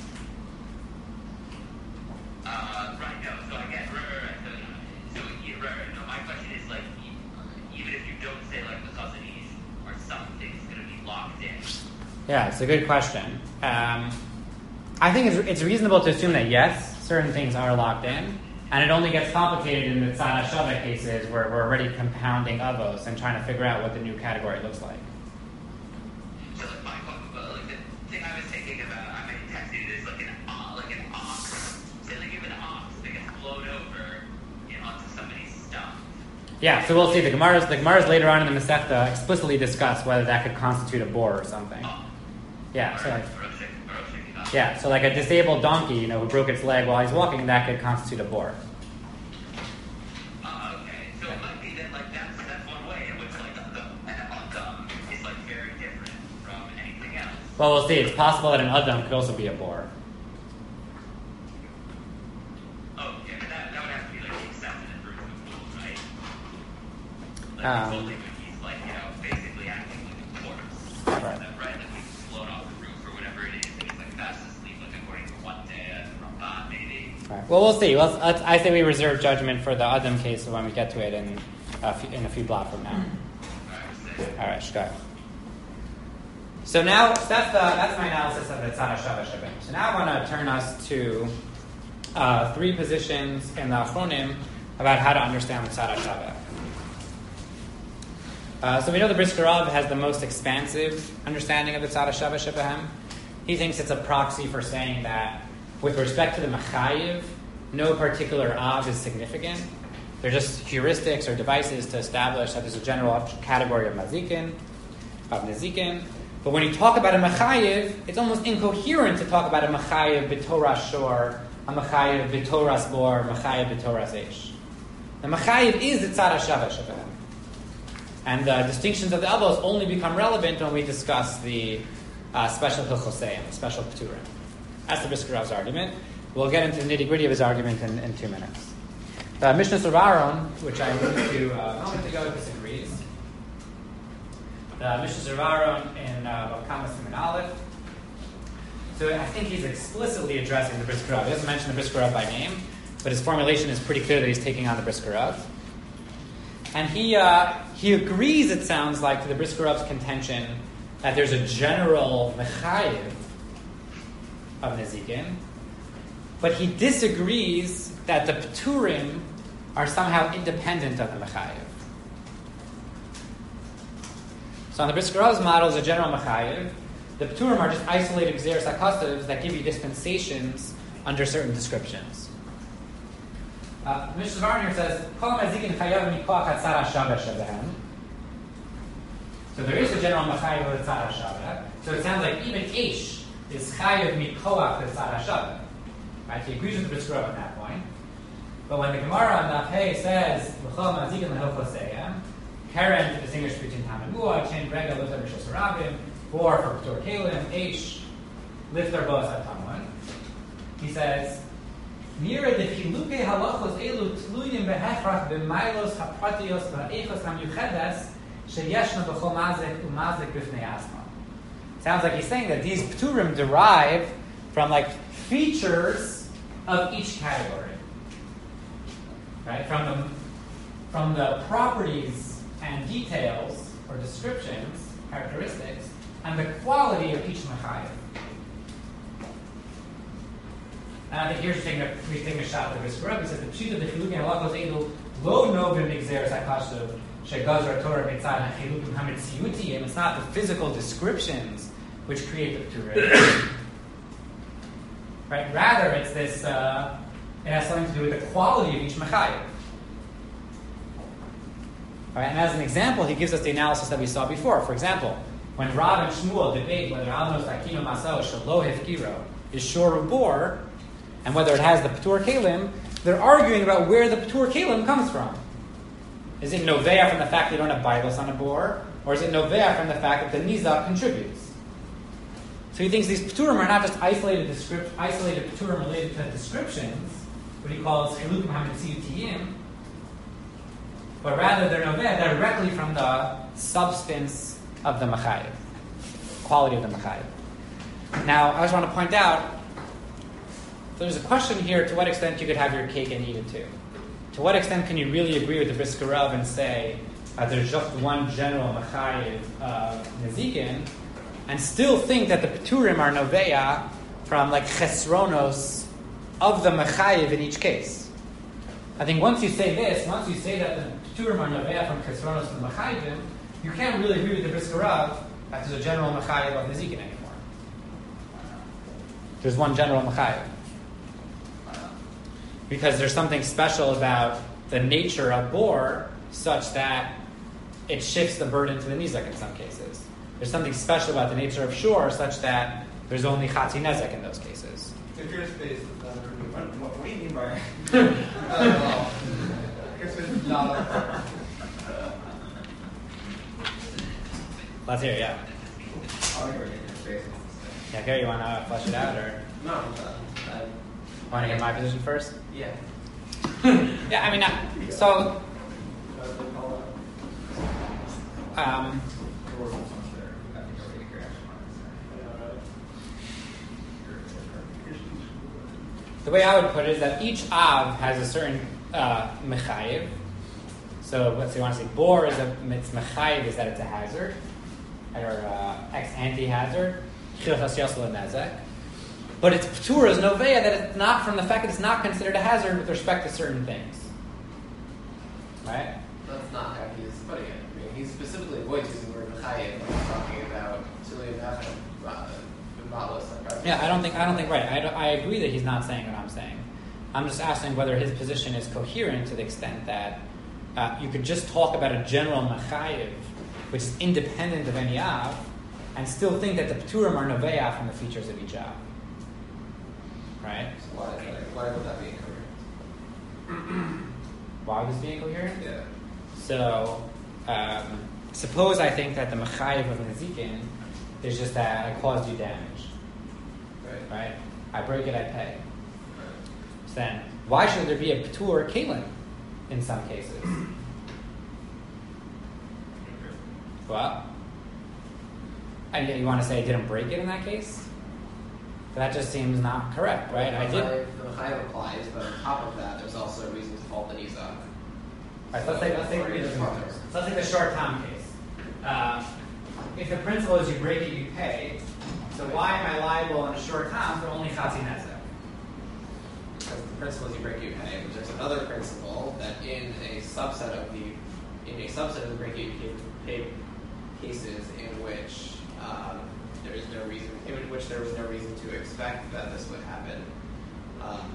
Uh, right, no, so I guess, right, right, right, so, so yeah, right, right, no, my question is, like, even if you don't say, like, the Chazon Ish, are some things going to be locked in? Yeah, it's a good question. Um, I think it's, it's reasonable to assume that, yes, certain things are locked in. And it only gets complicated in the Tzara Shabbat cases where we're already compounding avos and trying to figure out what the new category looks like. So, like, my like the thing I was thinking about, I mean, texted it is like an uh, like an ox. Say, like, if an ox that gets blown over you know, onto somebody's stuff. Yeah, so we'll see. The Gemaras, the Gemaras later on in the Masechta explicitly discuss whether that could constitute a bor or something. Oh. Yeah, so like, Right. yeah, so like a disabled donkey, you know, who broke its leg while he's walking, that could constitute a bor. Uh, okay, so it might be that like that's that's one way in which like the, the Well, we'll see. It's possible that an Adam could also be a bor. Oh, yeah, but that, that would have to be like the exception and proof of the rule, right? Like Um, it's only when he's like, you know, basically acting like a corpse. Right. That, right? Like he's flown off the roof or whatever it is, and he's like fast asleep, like according to one day and Ramban, maybe. All right. Well, we'll see. Well, let's, I say we reserve judgment for the Adam case when we get to it in a few, in a few blocks from now. All right, shkai. So now that's the that's my analysis of the Tzad HaShavah Shabbat. So now I want to turn us to uh, three positions in the Achronim about how to understand the Tzad HaShavah. Uh, so we know the Brisker Rav has the most expansive understanding of the Tzad HaShavah Shabbat. He thinks it's a proxy for saying that with respect to the Machayiv, no particular Av is significant. They're just heuristics or devices to establish that there's a general category of Mazikin, of Nezikin. But when you talk about a Machayiv, it's almost incoherent to talk about a Machayiv b'Torah Shor, a Machayiv b'Torah Bor, a Machayiv b'Torah Eish. The Machayiv is the Tzad HaShavah Shabbat. And the distinctions of the Avos only become relevant when we discuss the uh, special Hilchoseim, the special Pturim. That's the Brisker Rav's argument. We'll get into the nitty-gritty of his argument in, in two minutes. The Mishnah of Aaron, which I alluded to uh, a moment ago, disagrees. The Mishnah of Aaron in uh, Kama Siman Aleph. So I think he's explicitly addressing the Brisker Rav. He doesn't mention the Brisker Rav by name, but his formulation is pretty clear that he's taking on the Brisker Rav. And he uh, he agrees, it sounds like, to the Brisker Rav's contention that there's a general mechayiv of Nezikin, but he disagrees that the Pturim are somehow independent of the Mechayiv. So on the Brisker Rav's model is a general Mechayiv. The Pturim are just isolated Gzeres HaKosovs that give you dispensations under certain descriptions. Uh, Mishnah Varner says, Kol Mazikin Chayav Mikoach HaTzad HaShavah Shebehem. So there is a general Mechayiv of the Tzad HaShavah. So it sounds like even Eish is Chayav Mikoach HaTzad HaShavah. Right? He agrees with the Brisker Rav at that point. But when the Gemara on Daf Hey says, L'chol Mazikin L'Hilchoseyem, Karen to distinguish between Tam and Mua, Chen Brega, Lifter Rishos Harabim, Bor for P'tur Kalim, Eish, Lifter Boas HaTamon. He says, Mira de Chiluke Halachos Elu Tluyim Behefrach B'Mailos HaPratios V'Eichos HaMyuchedes Sheyeshna B'chol Mazik U'Mazik B'fnei Asma. Sounds like he's saying that these Pturim derive from like features of each category, right? From the from the properties and details or descriptions, characteristics, and the quality of each mechayiv. And I think here's taking a he's taking a shot at the Brisker Rav. He says the pshita the chilukim halachos elu lo novim migzeres hakashuv shegazar Torah mitzad hachilukim hamitziyutiyim. It's not the physical descriptions which create the pturim. Right? Rather, it's this. Uh, it has something to do with the quality of each mechayiv. All right, and as an example, he gives us the analysis that we saw before. For example, when Rav and Shmuel debate whether Alnos Akino Masao Shalo Hefkiro is Shor Bor, and whether it has the P'tur Kalim, they're arguing about where the P'tur Kalim comes from. Is it Novea from the fact that you don't have Bibles on a bor, or is it Novea from the fact that the Nizak contributes? So he thinks these P'turim are not just isolated descript- isolated P'turim related to descriptions, what he calls Chilukim HaMetziyutiyim, but rather they're Novea directly from the substance of the Machayiv, quality of the Machayiv. Now, I just want to point out, there's a question here to what extent you could have your cake and eat it too. To what extent can you really agree with the Brisker Rav and say uh, there's just one general Machayiv of Nezikin, and still think that the P'turim are Novea from like Chesronos of the Machayiv in each case? I think once you say this, once you say that the P'turim are Novea from Chesronos of the Machayivim, you can't really agree with the Brisker Rav that there's a general Machayiv of Nezikin anymore. There's one general Machayiv. Because there's something special about the nature of Bor such that it shifts the burden to the Nizak in some cases. There's something special about the nature of Shor such that there's only Chatzi Nezek in those cases. If your space is not What, what, what do you mean by? uh, your space is not. Let's hear it, yeah. I don't even get your space. Yeah, Gary, you want to flesh it out, or No, I'm done. I, want to get my position first? yeah. Yeah, I mean, uh, so um, the way I would put it is that each av has a certain uh, mechayiv. So let's say you want to say bor is a it's mechayiv is that it's a hazard or uh, ex ante hazard. But it's p'tur is noveya that it's not from the fact that it's not considered a hazard with respect to certain things. Right? That's not how he's putting it. I mean, he specifically avoids using the word mechayev when he's talking about Tilium Nachem, Yeah, I don't think I don't think right. I, don't, I agree that he's not saying what I'm saying. I'm just asking whether his position is coherent to the extent that uh, you could just talk about a general mechayev, which is independent of any av, and still think that the p'turim are noveya from the features of each av. Right? So why, is that, why would that be incorrect? Why would this be incoherent? Yeah. So, um, suppose I think that the mechayev of nezikin is just that I caused you damage. Right. Right? I break it, I pay. So then, why should there be a p'tur kalim in some cases? Well, and you want to say I didn't break it in that case? That just seems not correct, right? I did. The mechayev applies, but on top of that, there's also a reason to fault the nizak. All right, so let's take let's take, so let's take the short time case. Uh, if the principle is you break it, you pay. So why am I liable in a short time for only chatzi nezek? Because the principle is you break, you pay. But there's another principle that in a subset of the in a subset of the break, you pay cases in which um, there is no reason in which there was no reason to expect that this would happen. Um,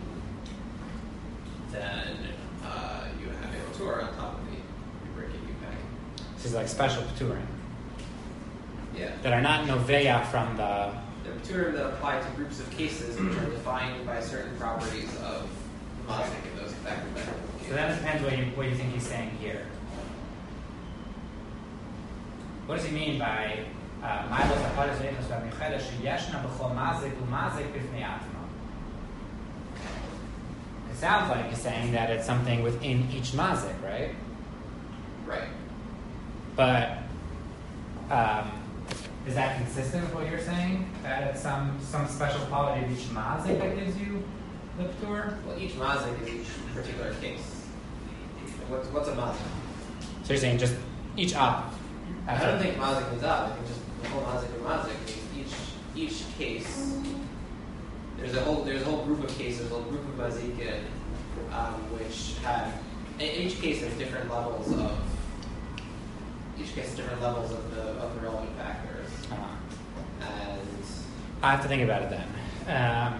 then uh, you have a tour on top of the you break it, you pay. This is like special p'turim Yeah. that are not noveya from the. The p'turim that apply to groups of cases which are defined by certain properties of mazik and those affected by the So that depends what you what you think he's saying here. What does he mean by Ma'alos ha'paras v'echos v'amichedes sheyeshna b'chol mazik u'mazik b'fnei atma? It sounds like he's saying that it's something within each mazik, right? Right. But um, is that consistent with what you're saying? That it's some some special quality of each mazik that gives you the p'tur? Well, each mazik is each particular case. What's, what's a mazik? So you're saying just each av? I don't think mazik means av. I think just the whole mazik or mazik means each each case. There's a whole there's a whole group of cases, a whole group of mazikin, um, which have each case has different levels of each case has different levels of the of the relevant factors. Uh-huh. And I have to think about it then. Um,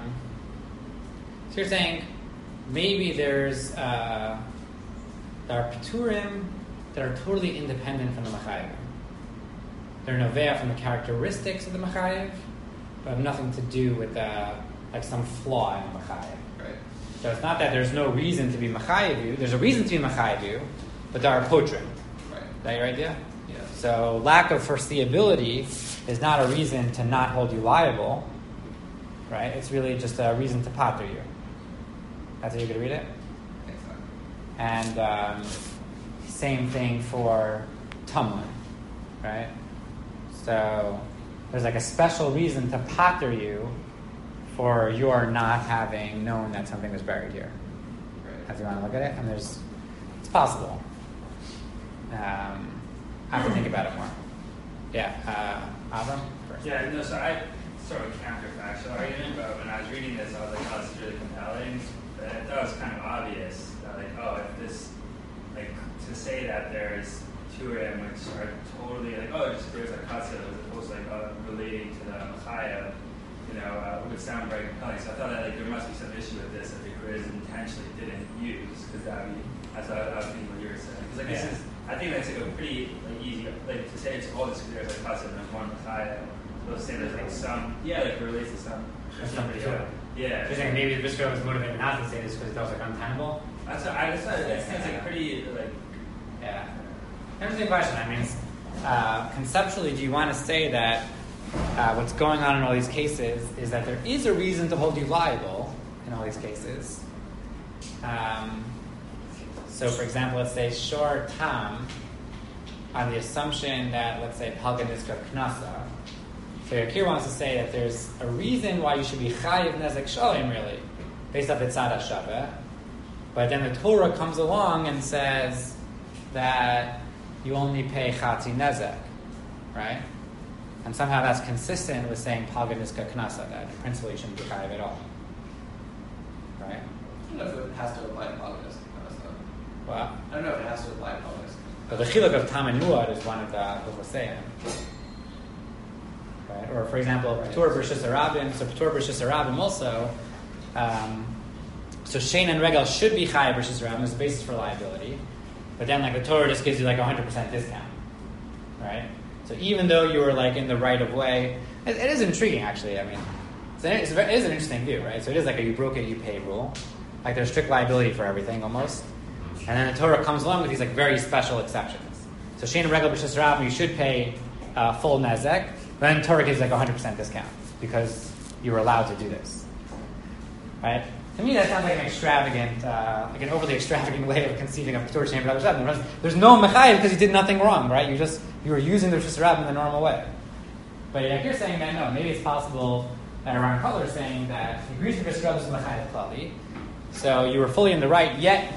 so you're saying maybe there's uh, there are p'turim that are totally independent from the mechayev. They're noveya from the characteristics of the mechayev, but have nothing to do with uh, like some flaw in the mechayev. right. So it's not that there's no reason to be mechayev you. There's a reason to be mechayev you, but there are potrim. Right. Is that your idea? Yeah. So lack of foreseeability is not a reason to not hold you liable, right? It's really just a reason to pater you. That's how you're going to read it? I think so. And um, same thing for tumlin, right? So there's like a special reason to pater you for your not having known that something was buried here. Right. As you want to look at it, and there's, it's possible. Um, I have to think about it more. Yeah, uh, Avram first. Yeah, no, so I sort of counterfactual argument, but when I was reading this, I was like, oh, this is really compelling. But I thought it was kind of obvious that, like, oh, if this, like, to say that there's two of them which are totally, like, oh, just there's a kaseh as opposed to, like, uh, relating to the Machaya, you know, uh, would sound very compelling. So I thought that, like, there must be some issue with this that the Grizz intentionally didn't use, because that would be, I thought that was thinking what you were saying. Because, like, Yeah. this is, I think that's, like, a pretty, like, easy, like, to say it's all this, there's a kaseh and there's one Machaya. So say there's, like, some, yeah, like, it relates to some, There's some somebody to it. else. Yeah. You're saying maybe the bishop was motivated not to say this because it was like untenable? That's what, I just thought that sounds like pretty, like, Yeah. Interesting question. I mean, uh, conceptually, do you want to say that uh, what's going on in all these cases is that there is a reason to hold you liable in all these cases. Um, so, for example, let's say shor tam, on the assumption that, let's say, palga niska knasa. So Yakir wants to say that there's a reason why you should be chayiv nezek shalim, really, based off the tzad hashava. But then the Torah comes along and says that you only pay chatzi nezek, right? And somehow that's consistent with saying palga niska knasa, that in principle you shouldn't be chayiv at all, right? I don't know if it has to apply to Palganus. Well, I don't know if it has to apply to Palganus. but the chiluk of tam and muad is one of the Hossein. Right? Or, for example, P'tur b'Rishus Harabim. So P'tur b'Rishus Harabim also. Um, so Shein and Regal should be Chayav b'Rishus Harabim as a basis for liability. But then, like, the Torah just gives you like a hundred percent discount, right? So even though you were like in the right of way, it, it is intriguing actually. I mean, it's an, it's, a, it is an interesting view, right? So it is like a you broke it, you pay rule. Like there's strict liability for everything almost. And then the Torah comes along with these like very special exceptions. So Shein and Regal b'Rishus Harabim, you should pay uh, full nezek. But then Torah gives like a hundred percent discount because you were allowed to do this, right? To me, that sounds like an extravagant, uh, like an overly extravagant way of conceiving of Torah Shein and Regal. There's no mechayev because you did nothing wrong, right? You just you were using the Rishus Harabim in the normal way. But like you're saying that no, maybe it's possible that Aaron Kotler is saying that he agrees with Rishus Harabim is mechayev klali. So you were fully in the right, yet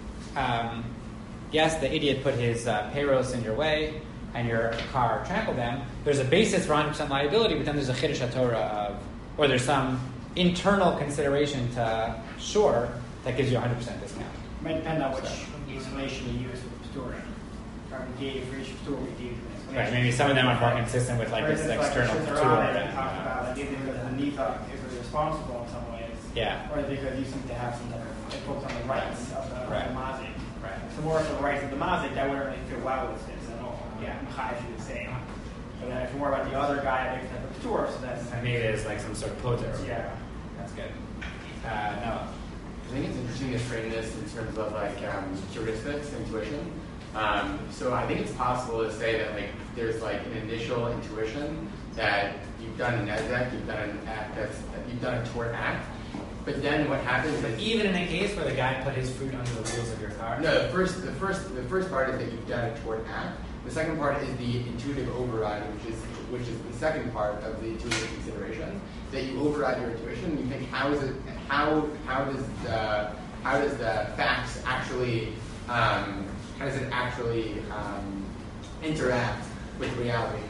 um, yes, the idiot put his uh, payros in your way, and your car trampled them. There's a basis for one hundred percent liability, but then there's a chiddush HaTorah of, or there's some internal consideration to shore that gives you a one hundred percent discount. It might depend on which explanation you use for P'tur. Probably gave for each P'tur we gave an explanation. Right, maybe some of them are more consistent with like For this instance, external like, P'tur. Like and, we talked uh, about, like either because the Nita is responsible in some ways, Yeah. or because you seem to have some type of like, focus on the rights of the, Right. of the mazik. Right. So more of the rights of the mazik, that wouldn't really fit well with this at all. Yeah. Machai should be the same. But then if you're more about the other guy, like type of P'tur, so that's And maybe there's like some sort of poter. yeah. That's good. Uh, Noah. I think it's interesting to frame this in terms of like um, heuristics, intuition. Um, so I think it's possible to say that like there's like an initial intuition that you've done a nezek, you've done an act that's you've done a tort act, but then what happens But is even in a case where the guy put his fruit under the wheels of your car? no. The first, the first, the first part is that you've done a tort act. The second part is the intuitive override, which is which is the second part of the intuitive consideration. That you override your intuition. You think how is it? How how does the how does the facts actually um, how does it actually um, interact with reality?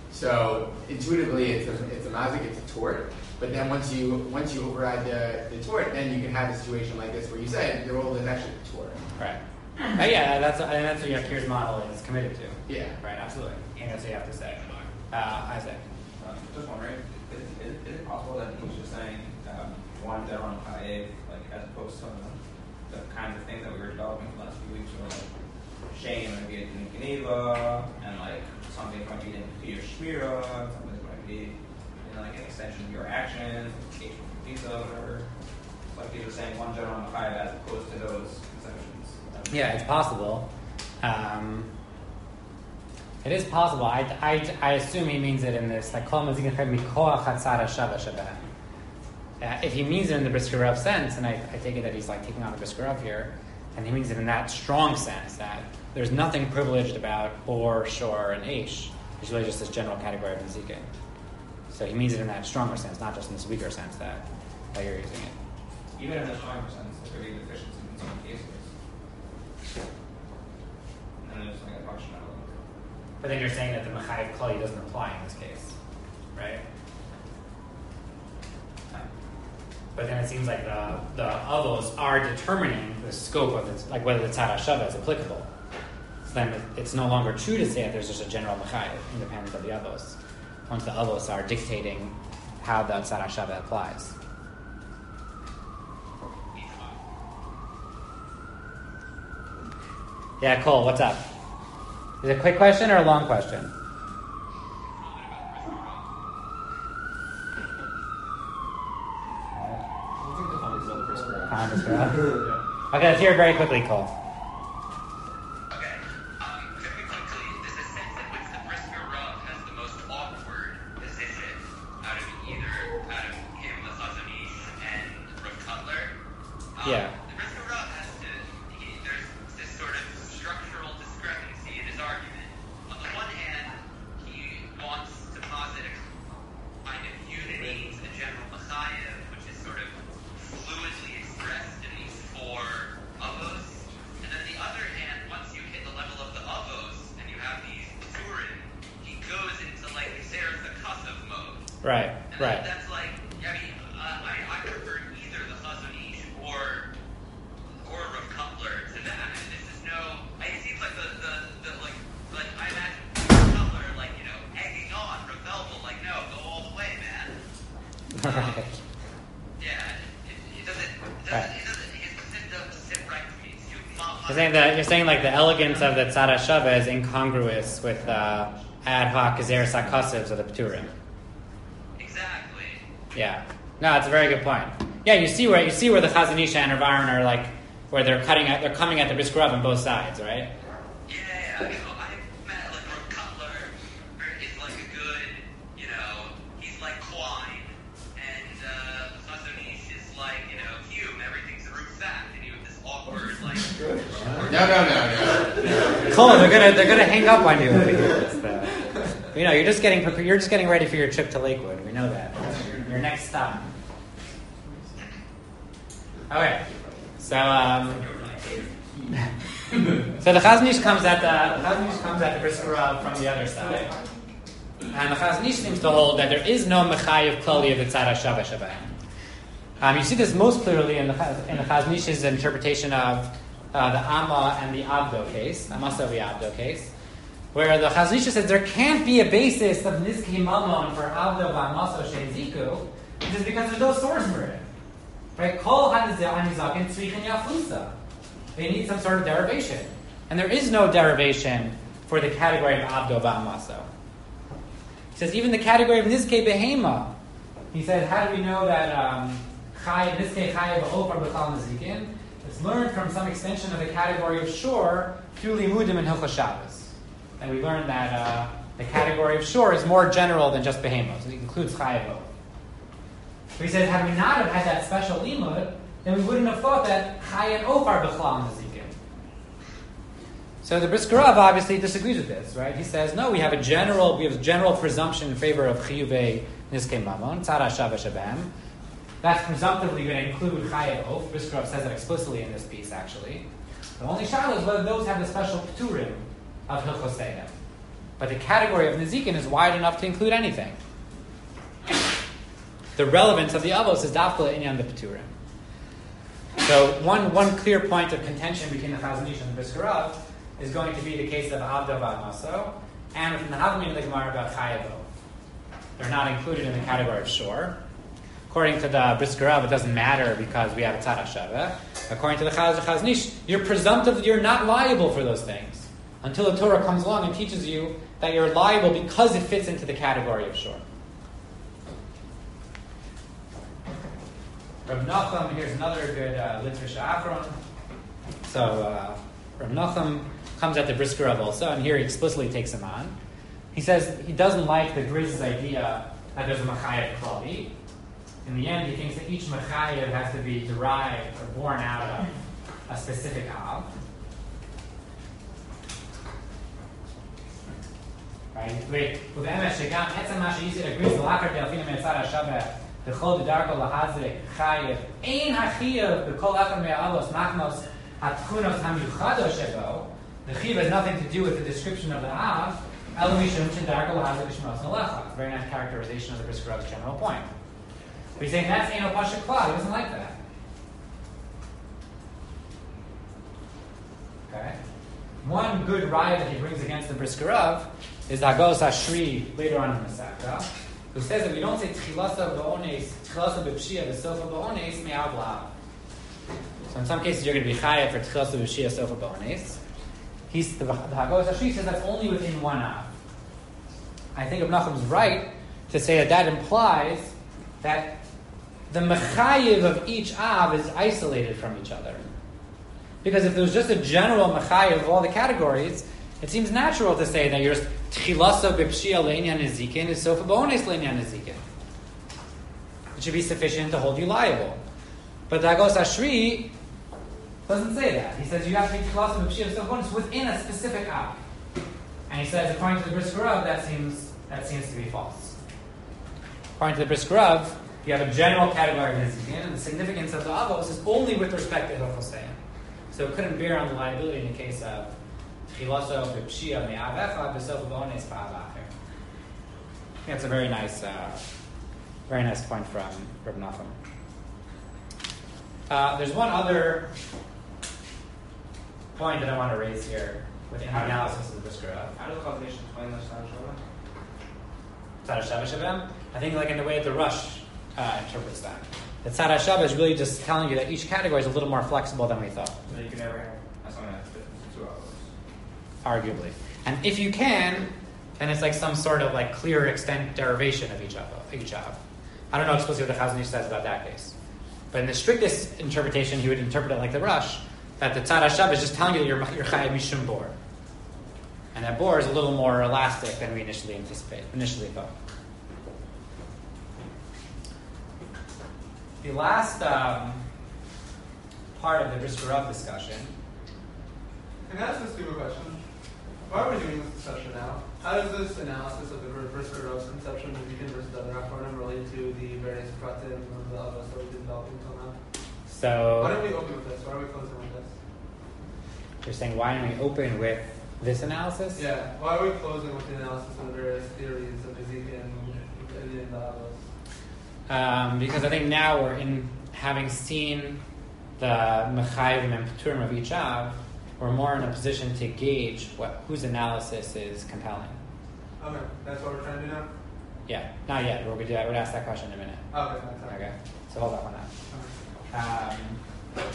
So intuitively, it's a it's a mazik, it's a tort. But then once you once you override the, the tort, then you can have a situation like this where you say the role is actually the tort. Right. Uh, yeah, that's and that's what Yakir's model is committed to. Yeah. Right. Absolutely. And that's what you have to say. Uh, Isaac. Uh, just wondering, is, is, is it possible that he's just saying um, one that on Chayev, like as opposed to some of the, the kinds of things that we were developing for the last few weeks, were like shame might be in Geneva, and like something might be in your Shmira, something might be you know, like an extension of your actions, H visa, whatever. Like he's just saying one general on Chayev as opposed to those exceptions. Yeah, it's possible. Um, it is possible. I, I, I assume he means it in this. Like, uh, if he means it in the Brisker Rav sense, and I, I take it that he's like taking on the Brisker Rav here, and he means it in that strong sense that there's nothing privileged about or, shor, and aish. It's really just this general category of nezikin. So he means it in that stronger sense, not just in this weaker sense that, that you're using it. Even in the stronger sense, there could be deficiencies in some cases. And there's like a functionality. But then you're saying that the Mechayev Klali doesn't apply in this case, right? But then it seems like the the avos are determining the scope of it, like whether the tzad hashava is applicable. So then it, it's no longer true to say that there's just a general Mechayev independent of the avos. Once the avos are dictating how the tzad hashava applies. Yeah, Cole, what's up? Is it a quick question or a long question? Okay, let's hear it very quickly, Cole. Okay. Um, very quickly, there's a sense in which the Brisker Rav has the most awkward position Right, And right. That, that's like, I mean, uh, I, I prefer either the Chazon Ish or or Rav Cutler to that. And this is no. It seems like the the, the like like I imagine Rav Cutler like you know egging on Rav Velvel like no, go all the way, man. Right. Yeah, it, it doesn't. It doesn't. Right. It doesn't. It doesn't sit right with me. It's too fun. You're saying that you're saying like the elegance of the Tzad HaShaveh is incongruous with uh, ad hoc Gezeres HaKosevs of the Pturim. Exactly. Yeah. No, it's a very good point. Yeah, you see where you see where the Chazon Ish and Rav Aaron are like where they're cutting at they're coming at the Brisker Rav on both sides, right? Yeah, you know, I've met like Rav Cutler is like a good, you know, he's like Quine, and uh, Chazon Ish is like, you know, Hume. Everything's a root fact, and you have this awkward like. No, no, no, no. Cole, they're gonna they're gonna hang up on you over here. It's the, you know, you're just getting prepared, you're just getting ready for your trip to Lakewood. We know that. Your next stop. Okay. So um, so the Chazon Ish comes at the, the Chazon Ish comes at the Brisker Rav from the other side, and the Chazon Ish seems to hold that there is no mechayev klali of the Tzad HaShaveh Shabbat. Um, you see this most clearly in the Chaz- in the Chazon Ish's interpretation of uh, the Amma and the Abdo case, Amasa the Abdo case, where the Chazon Ish says there can't be a basis of Nizki Mamon for Abdo v'Amasa Sheziku, which is because there's no source for it. Right? Kol hanizakin tzrichin yafusa. They need some sort of derivation. And there is no derivation for the category of Abdo v'Amaso. He says even the category of Nizke Behema, he said, how do we know that um, Nizke Chayev V'Ofar B'Chal Nizikin? It's learned from some extension of the category of Shor through Limudim and Hilchos Shabbos. And we learned that uh, the category of Shor is more general than just Behema, so it includes Chayev V'Ofar. So he said, had we not have had that special limud, then we wouldn't have thought that Chay and Ofar B'Chal Nizikin. So the Brisker Rav obviously disagrees with this, right? He says, no, we have a general, we have a general presumption in favor of Chiyuvei Nizkei Mamon, Tzad HaShaveh Shabam. That's presumptively going to include Chay and Of. Brisker Rav says that explicitly in this piece, actually. The only shadow is whether those have the special Pturim of Hilchoseihem. But the category of Nizikin is wide enough to include anything. The relevance of the avos is dafka inyan the Pturim. So one one clear point of contention between the Chazon Ish and the Brisker Rav is going to be the case of Abdo v'Amaso, and within the Havamim of the Gemara about Chayevo. They're not included in the category of Shor. According to the Brisker Rav, it doesn't matter because we have a Tzad HaShaveh. According to the Chazon Ish, you're presumptive, you're not liable for those things until the Torah comes along and teaches you that you're liable because it fits into the category of Shor. Rav Nachum, here's another good uh, Litvish Achron. So uh, Rav Nachum comes at the Brisker Rav also, and here he explicitly takes him on. He says he doesn't like the Griz's idea that there's a Machayev Klali. In the end, he thinks that each Machayev has to be derived or born out of a specific Av. Right? Wait, with the M S Shegam, Etzem Masha Yisir agrees the Lachar Delfina Metzad HaShaveh the Chol D'Darko Lahazrik Chayev Ein HaChiyav B'Kol Achar Me'alos Machnos HaTchunos HaMiuchado Shebo. The Chiyav has nothing to do with the description of the Av. Elo Mishum D'Darko Lahazrik Shmos Nelecha. It's a very nice characterization of the Brisker Rav's general point. But he's saying that's Eino Pasha Klal. He doesn't like that. Okay. One good raya that he brings against the Brisker Rav is the Hagos Ashri later on in the Masechta, who says that we don't say Tchilasa B'Ones, Tchilasa B'Pshia, V'Sofa B'Ones, Me'av Lav. So in some cases you're going to be Chayav for Tchilasa B'Pshia, Sofa B'Ones. He's the, the Hagos Ashri says that's only within one Av. I think Rav Nachum's right to say that that implies that the Mechayiv of each Av is isolated from each other. Because if there was just a general Mechayiv of all the categories, it seems natural to say that you're Tchilasa B'Pshia Le'inyan Nezikin is Sofa B'Ones Le'inyan Nezikin. It should be sufficient to hold you liable. But the Hagos Ashri doesn't say that. He says you have to be Tchilasa B'Pshia Sofa B'Ones within a specific Av. And he says, according to the Brisker Rav, that seems that seems to be false. According to the Brisker Rav, you have a general category of Nezikin, and the significance of the Avos is only with respect to Hilchoseihem. So it couldn't bear on the liability in the case of Tchilaso B'Pshia Me'av Echad B'Sofa B'Ones B'Av Acher. That's a very nice, uh, Very nice point from Reb Nachum. Uh, there's one other point that I want to raise here within the analysis of the Brisker Rav. How does causation explain the Tzad Tzad HaShavah? I think like in the way the Rush uh, interprets that. The Tzad HaShavah is really just telling you that each category is a little more flexible than we thought. So you can never have that's something that's different to two hours. Arguably. And if you can, then it's like some sort of like clear extent derivation of each of each of. I don't know explicitly what the Chazon Ish says about that case. But in the strictest interpretation, he would interpret it like the Rush, that the Tzad HaShavah is just telling you that you're, you're Chayav Mishum Bor. And that Bor is a little more elastic than we initially anticipated, initially thought. The last um, part of the Brisker Rav discussion. Can I ask this stupid question? Why are we doing this discussion now? How does this analysis of the Brisker Rav's conception of Deacon versus other Achronim relate to the various pratim of the others that we've been developing until now? So, why don't we open with this? Why are we closing with this? You're saying why don't we open with this analysis? Yeah. Why are we closing with the analysis of the various theories of Ezekiel and the others? Um, because I think now we're in, having seen the Mechayim and Paturim of each Av, we're more in a position to gauge what whose analysis is compelling. Okay, that's what we're trying to do now? Yeah, not yet. We're going to do that. We're going to ask that question in a minute. Okay, fine, sorry. Okay, so hold off on that. Okay. Um,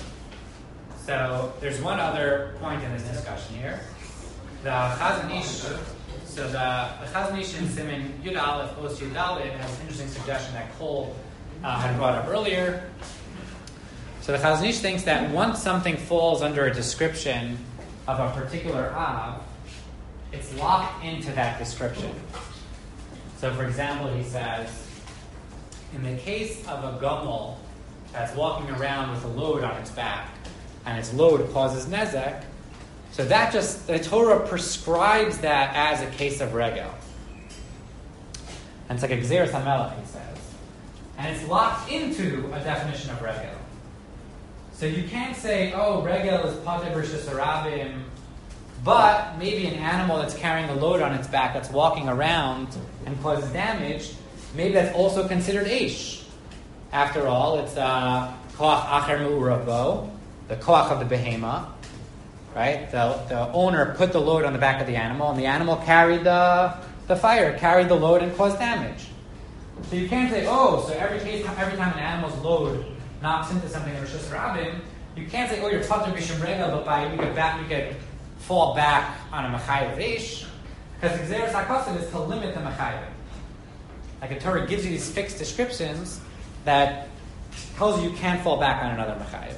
so there's one other point in this discussion here. The Chazon Ish, so the, the Chazon Ish in Siman Yud Aleph Os Yud Dalet has an interesting suggestion that Cole uh, had brought up earlier. So the Chazon Ish thinks that once something falls under a description of a particular Av, it's locked into that description. So for example, he says, in the case of a Gomel that's walking around with a load on its back, and its load causes Nezek, so that just, the Torah prescribes that as a case of Regel. And it's like a Gzeres HaMelech, he says. And it's locked into a definition of Regel. So you can't say, oh, Regel is Pater B'Rishus Harabim, but maybe an animal that's carrying a load on its back that's walking around and causes damage, maybe that's also considered Eish. After all, it's uh, Koach Acher Me'uravo, the Koach of the Behema, right? The, the owner put the load on the back of the animal, and the animal carried the, the fire, carried the load and caused damage. So you can't say, oh, so every case, every time an animal's load knocks into something in Rishus Rabin, you can't say, oh, you're Pater B'Shum Regel, but by you could back, you could fall back on a Mechayev Eish, because the Gzeres HaKosev is to limit the Mechayev. Like the Torah gives you these fixed descriptions that tells you you can't fall back on another Mechayev.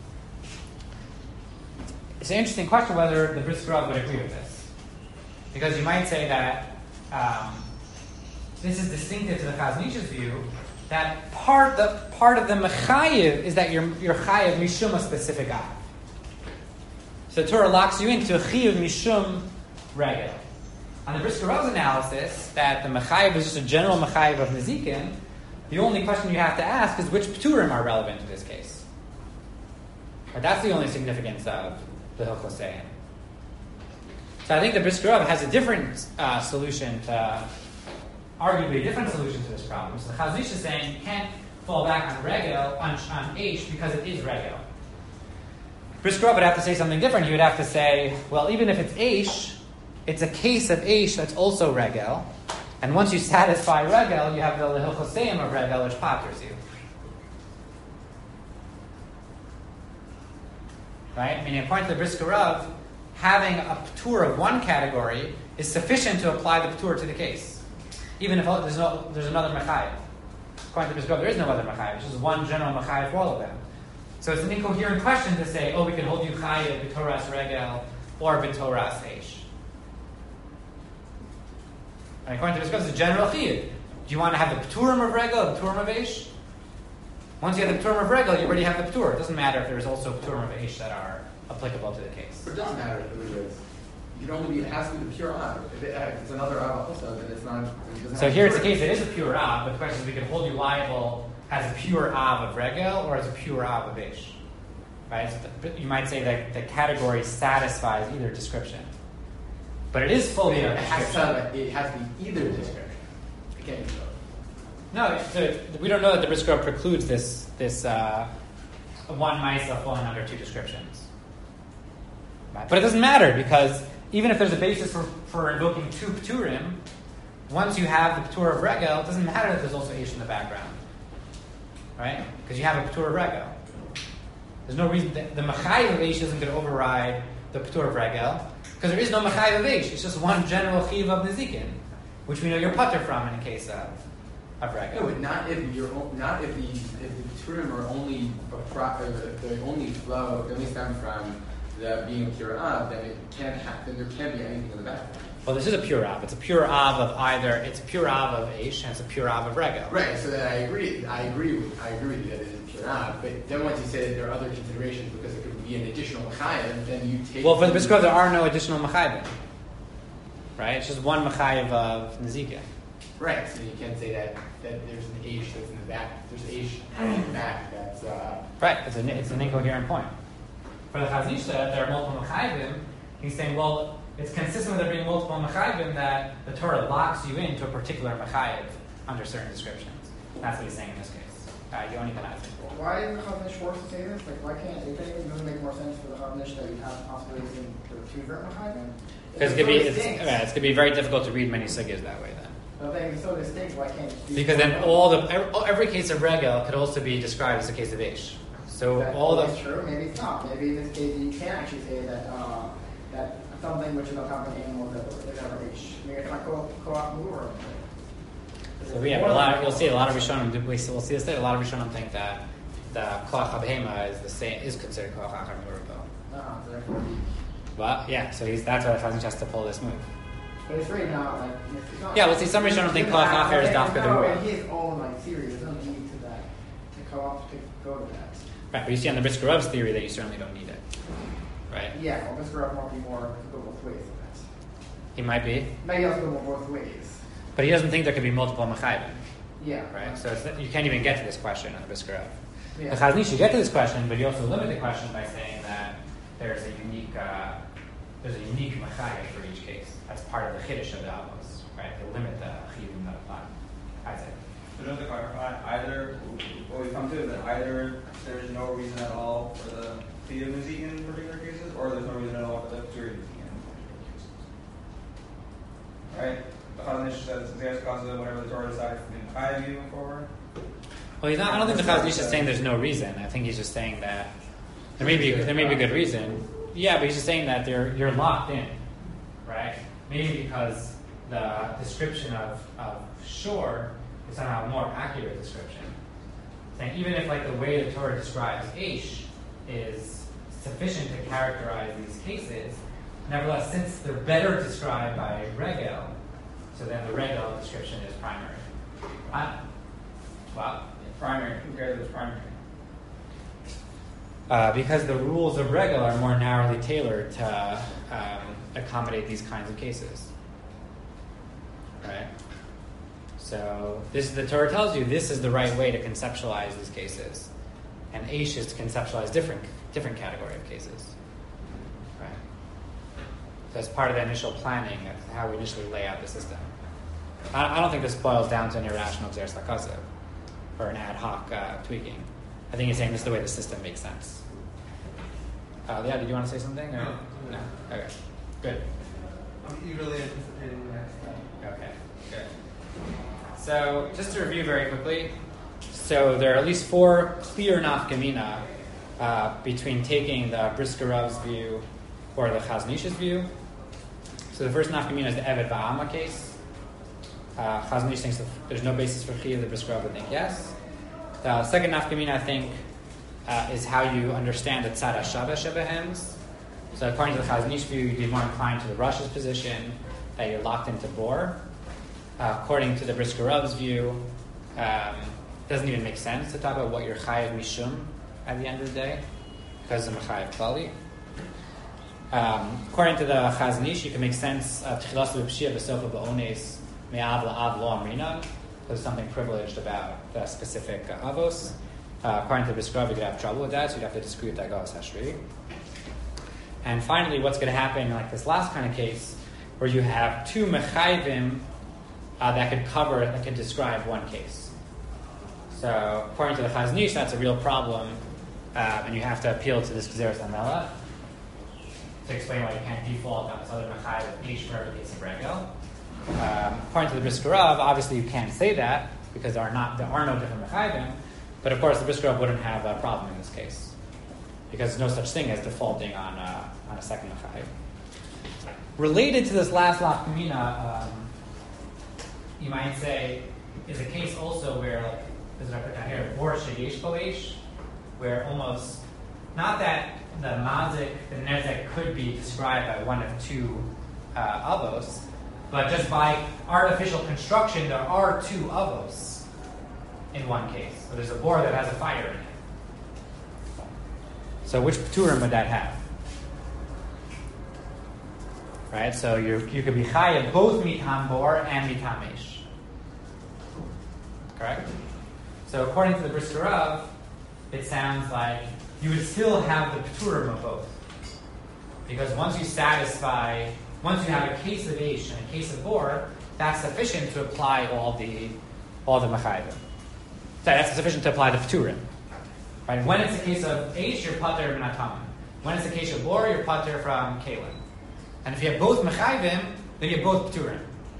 It's an interesting question whether the Brisker Rav would agree with this, because you might say that um, this is distinctive to the Chazon Ish's view, that part the part of the mechayev is that you're you're chayev mishum a specific av. So the Torah locks you into a chiyuv mishum regel. On the Brisker Rav's analysis, that the mechayev is just a general mechayev of nezikin, the only question you have to ask is which pturim are relevant to this case. Or that's the only significance of the Hilchos Seim. So I think the Brisker Rav has a different uh, solution to. Arguably a different solution to this problem. So the Chazon Ish is saying you can't fall back on regel, on, on H, because it is regel. Brisker Rav would have to say something different. He would have to say, well, even if it's H, it's a case of H that's also regel. And once you satisfy regel, you have the Hilchos Seim of regel, which paters you. Right? Meaning, according to the Brisker Rav, having a ptur of one category is sufficient to apply the ptur to the case. Even if there's, no, there's another mechayev. According to Brisker Rav, there is no other mechayev. It's just one general mechayev for all of them. So it's an incoherent question to say, oh, we can hold you chayev b'toras regel or b'toras eish. And according to Brisker Rav, it's a general chiyuv. Do you want to have the pturim of regel or the pturim of eish? Once you have the pturim of regel, you already have the ptur. It doesn't matter if there's also pturim of eish that are applicable to the case. It doesn't matter if it is. You don't be, it has to be the pure Av. If, it, if it's another Av also, then it's not. It so here it's the case, it is a pure Av, but the question is, we can hold you liable as a pure Av of Regel or as a pure Av of Ish. Right? So the, you might say that the category satisfies either description. But it is fully it, a it has description. to, it has to be either description. It can't be both. No, the, we don't know that the Brisker Rav precludes this this uh, one Maisa falling under two descriptions. Right? But it doesn't matter because even if there's a basis for, for invoking two Pturim, once you have the Ptur of Regel, it doesn't matter that there's also Aish in the background. Right? Because you have a Ptur of Regel. There's no reason that the Machayev of Aish isn't going to override the Ptur of Regel because there is no Machayev of Aish. It's just one general Chiv of Nezikin, which we know you're putter from in the case of, of Regel. No, but not if you're o- not if the if the Turim are only a pro- if they only flow, they only stem from the being pure of, then it can't ha- then there can't be anything in the background. Well, this is a pure Av. It's a pure Av of either, it's a pure Av of Aish and it's a pure Av of Regel. Right. So then I agree. I agree with I agree with you that it is pure of. But then once you say that there are other considerations because it could be an additional Machayev, then you take. Well, for the Brisker Rav, there are no additional Machayevim. Right? It's just one Machayev of Nezikin. Right. So you can't say that, that there's an Aish that's in the back. There's an Aish in the back that's. Uh, Right. It's, a, it's an incoherent point. For the Chazon Ish, there are multiple Machayevim. He's saying, well, it's consistent with there being multiple Machayevim that the Torah locks you into a particular Machayev under certain descriptions. That's what he's saying in this case. Uh, you don't even have to. Why is the Chazon Ish forced to say this? Like, why can't it doesn't doesn't make more sense for the Chazon Ish that you have possibilities in the two different Machayim? Because it could be, it's, yeah, it's going to be very difficult to read many sugyas that way then. The thing is so distinct, why can't it be Because then all the every, every case of Regel could also be described as a case of Ish. So That's all the always true. Maybe it's not. Maybe in this case you can actually say that uh, that something which is a common animal that is ever Ish. Maybe it's not co co-op mover. So yeah, a lot, you'll see a lot of Rishonim. We'll see this. A lot of Rishonim think that the Koach HaBehema is the same, is considered Koach Achar Murabo. Uh-huh, so therefore, But yeah, so he's that's why Chazon Ish has to pull this move. but it's really not like. It's not, Yeah, well, see, some Rishonim think Koach Achar is Dafka No, Derua. in his own like series, there's no need to that to co-op to go to that. Right, but you see on the Brisker Rav's theory that you certainly don't need it. Right? Yeah, well, Mister Rupp might be more go both ways. in that. He might be, Maybe also go both ways. but he doesn't think there could be multiple Machayim. Yeah. Right? So it's, you can't even get to this question on the Brisker Rav. Yeah. The Chazon Ish should get to this question, but you also limit the question by saying that there's a unique uh, there's a unique Machayev for each case. That's part of the Chiddush of the Avos. Right? To limit the Chiyuvim that apply. Isaac. So just to clarify, either what we come to is that either there's no reason at all for the Thea Nezikin in particular cases, or there's no reason at all for the Pturi Nezikin in particular cases. Right? The Chazon Ish says it's the cause of whatever the Torah decides in Chayav moving forward. Well, he's not, I don't think the Chazon Ish is saying there's no reason. I think he's just saying that there may be there may be a good reason. Yeah, but he's just saying that they're, you're locked in, right? Maybe because the description of, of shore is somehow a more accurate description. Saying even if like the way the Torah describes Aish is sufficient to characterize these cases, nevertheless, since they're better described by Regel, so then the Regel description is primary. I, wow. Primary, who cares if it's primary? Uh, because the rules of Regel are more narrowly tailored to um, accommodate these kinds of cases. Right? So this the Torah tells you this is the right way to conceptualize these cases. And Aish is to conceptualize different different category of cases. Right? So as part of the initial planning, that's how we initially lay out the system. I, I don't think this boils down to an irrational Xeris Lakasev or an ad hoc uh, tweaking. I think he's saying this is the way the system makes sense. Uh, yeah, did you want to say something? Or? No. No. Okay. Good. I'm eagerly anticipating the next step. Okay. Good. So, just to review very quickly, so there are at least four clear nafkamina uh, between taking the Brisker Rav's view or the Chazon Ish's view. So the first nafkamina is the Eved Ba'ama case. Uh, Chazon Ish thinks that there's no basis for Chiyuv. The Brisker Rav would think yes. The second nafkamina, I think, uh, is how you understand the Tzad HaShaveh Shebehems. So according to the Chazon Ish view, you'd be more inclined to the Rosh's position, that you're locked into Bor. Uh, according to the Brisker Rav's view, um, it doesn't even make sense to talk about what you're Chayav Mishum at the end of the day, because of Chayav Klali. Um, according to the Chazon Ish, you can make sense of Tchilas B'Pshia V'Sofa B'Ones Me'av La'av Lo Amrina. There's something privileged about the specific uh, avos. Uh, according to the Brisker Rav, you could have trouble with that, so you'd have to dispute that Gavos Hashri. And finally, what's going to happen in like this last kind of case, where you have two mechayvim uh, that could cover, that could describe one case. So according to the Chazon Ish, that's a real problem, uh, and you have to appeal to this Gezeres Hamela to explain why you can't default on this other Mechayev of Ish for every case of Regel. Um, according to the Brisker Rav, obviously you can't say that because there are not there are no different Mechayevim, but of course the Brisker Rav wouldn't have a problem in this case because there's no such thing as defaulting on uh, on a second Mechayev. Related to this last Lachkamina, um, you might say, is a case also where, like, there's a here, Bor Sheyesh Boesh, where almost, not that the Mazik, the Nezek could be described by one of two uh, avos, but just by artificial construction, there are two avos in one case. So there's a bor that has a fire in it. So which Pturim would that have? Right, so you you could be chayav both mitam bor and mitam ish. Correct? So according to the Brisker Rav, it sounds like you would still have the pturim of both. Because once you satisfy, once you have a case of ish and a case of bor, that's sufficient to apply all the all the machayvim. So that's sufficient to apply the pturim. Right? When it's a case of ish, you're pater min hatamim. When it's a case of bor, you're pater from kalim. And if you have both mechayvim, then you have both pturim.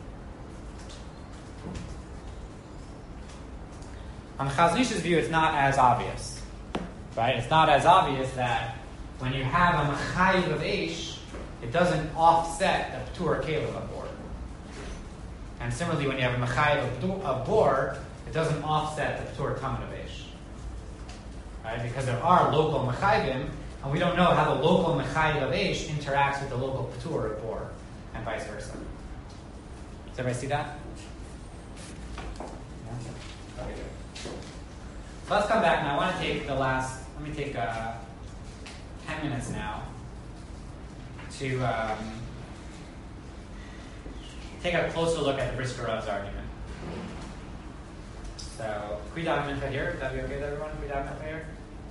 On the Chazon Ish's view, it's not as obvious, right? It's not as obvious that when you have a mechayiv of eish, it doesn't offset the ptur kalim of bor. And similarly, when you have a mechayiv of bor, it doesn't offset the ptur tamen of eish, right? Because there are local mechayvim. And we don't know how the local mechayiv of eish interacts with the local ptur of bor, and vice versa. Does everybody see that? Yeah? Okay, good. So let's come back, and I want to take the last, let me take uh, ten minutes now to um, take a closer look at the Brisker Rav's argument. So, Kuidam Mincha here, would that be okay with everyone? Kuidam Mincha here?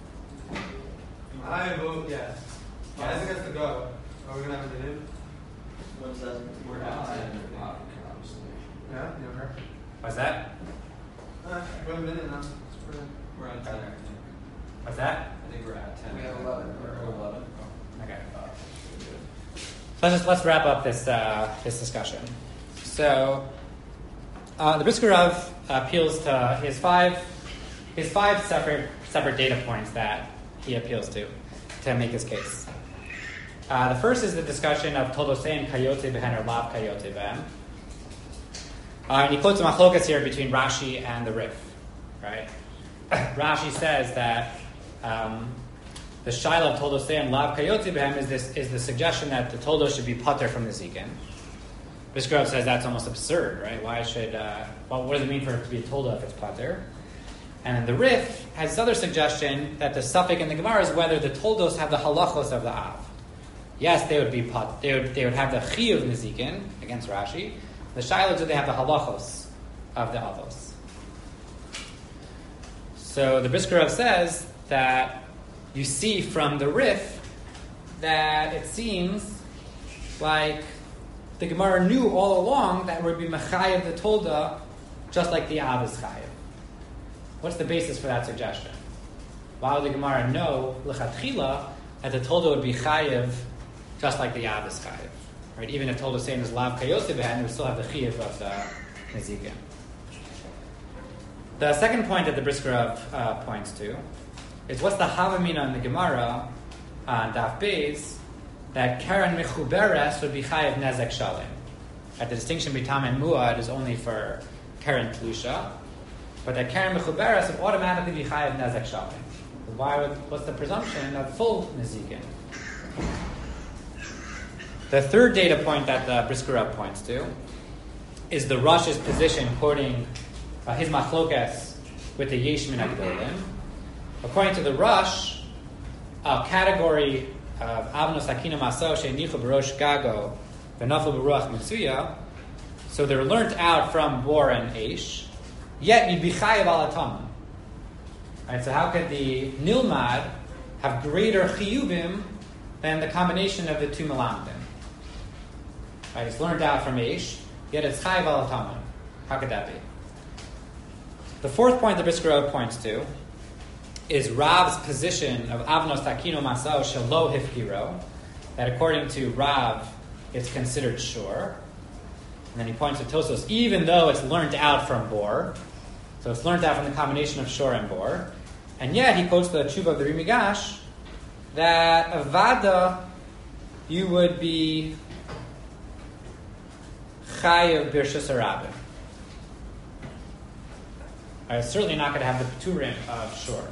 I vote yes. I think that's the go. Are we going to have a minute? What's that? We're at ten. Yeah, you okay? What's that? Uh, go a minute now. We're on ten. What's that? I think we're at ten. We have eleven. We're at eleven. Okay. So let's just let's wrap up this uh, this discussion. So uh, the Brisker Rav appeals to his five his five separate separate data points that he appeals to to make his case. Uh, the first is the discussion of Toldosein Kayote Behen or Lav Kayote Behen. Uh, and he quotes a machlokas here between Rashi and the Rif. Right? Rashi says that um, the shaila of Toldosein Lav Kayote Behen is this is the suggestion that the Toldo should be pater from the Zikin. Brisker Rav says that's almost absurd, right? Why should uh, well, what does it mean for it to be a Toldo if it's pater? And then the Rif has this other suggestion that the suffix in the Gemara is whether the Toldos have the halachos of the Av. Yes, they would be pat, they would they would have the chiyuv nizikin against Rashi. The shaila, do they have the halachos of the avos? So the Brisker Rav says that you see from the Rif that it seems like the Gemara knew all along that it would be mechayev the Tolda just like the Av is chayev. What's the basis for that suggestion? Why would the Gemara know lechatchila that the Tolda would be chayev just like the Av is chayev? Right? Even if Tolda saying is lav kayose behen, it would still have the chiyuv of the nezikin. The second point that the Brisker Rav uh, points to is what's the havamina in the Gemara on Daf Beis that Karen mechuberes would be chayev nezek shalim. That the distinction between tam and muad is only for Karen tlusha. But that Karen Mechuberes would automatically be chayav nezek shalim. Why would, what's the presumption of full nezikin? The third data point that the Brisker Rav points to is the Rosh's position quoting uh, his machlokas with the Yesh Min HaGdolim. According to the Rosh, a category of Avnos Hakina Maso She'enichu B'rosh Gago V'nafel B'ruach Mitzuya, so they're learnt out from Bor and Eish, yet you'd be chayav al atam. Right, so how could the nilmad have greater chiyuvim than the combination of the two melamdim? Right, it's learned out from Eish, yet it's chayav al atam. How could that be? The fourth point the Brisker Rav points to is Rav's position of Avnos Takino Masao Shelo Hifkiro, that according to Rav, it's considered shore. And then he points to Tosos, even though it's learned out from bor, so it's learned out from the combination of shore and bor, and yet he quotes the Tshuva of the Rimigash that avada you would be chayav birshus harabim. I'm certainly not going to have the Pturim of shore.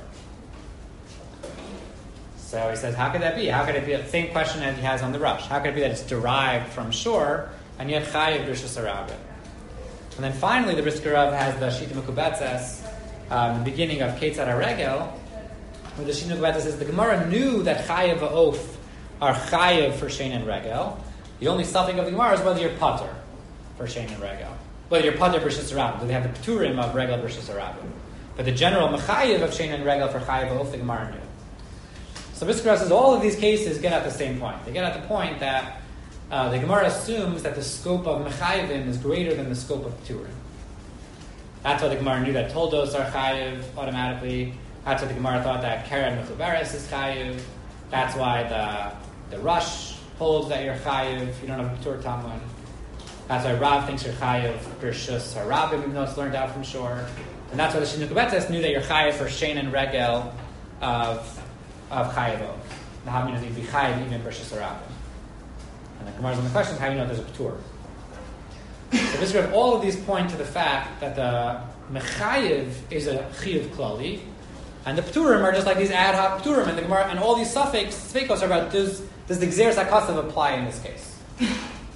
So he says, how could that be? How could it be the same question as he has on the Rush? How could it be that it's derived from shore and yet chayav birshus harabim? And then finally, the Brisker Rav has the Shita Mekubetzes, um, the beginning of Ketzad HaRegel, where the Shita Mekubetzes says the Gemara knew that chayav va'of are chayav for shein and regel. The only suffix of the Gemara is whether you're pater for shein and regel. Whether you're pater versus harabim. Do they have the pturim of regel versus harabim? But the general mechayev of shein and regel for chayav va'of, the Gemara knew. So Brisker Rav says all of these cases get at the same point. They get at the point that uh, the Gemara assumes that the scope of mechayevim is greater than the scope of pturim. That's why the Gemara knew that toldos are chayev automatically. That's why the Gemara thought that keren mechuberes is chayev. That's why the the Rush holds that you're chayev. You don't have a ptur tamun. That's why Rav thinks you're chayev birshus harabim, even though it's learned out from shore. And that's why the Shita Mekubetzes knew that you're chayev for shein and regel of of chayev. The how many you'd be chayev even birshus harabim. And the Gemara's on the question: how do you know there's a ptur? So this is all of these point to the fact that the mechayev is a chiyuv klali, and the pturim are just like these ad hoc pturim, and the Gemara and all these suffix sfeikos are about does does the gzeres hakasav apply in this case? Does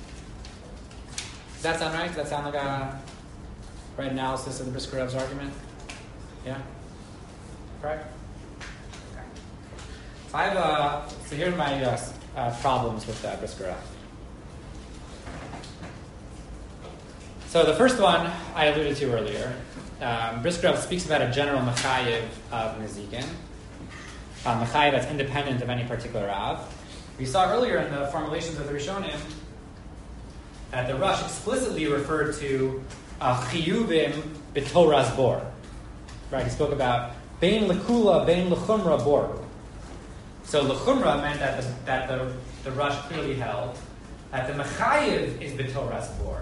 that sound right? Does that sound like a right analysis of the Brisker Rav's argument? Yeah, correct. Okay. So I have uh, so here are my uh, uh, problems with uh, Brisker Rav. So the first one I alluded to earlier. Um, Brisker Rav speaks about a general mechayev of nezikin, a mechayev that's independent of any particular Rav. We saw earlier in the formulations of the Rishonim that the Rush explicitly referred to uh, chiyuvim b'toras bor. Right? He spoke about bein lekula, bein lechumra boru. So lechumra meant that the, that the, the Rush clearly held that the mechayev is b'toras bor.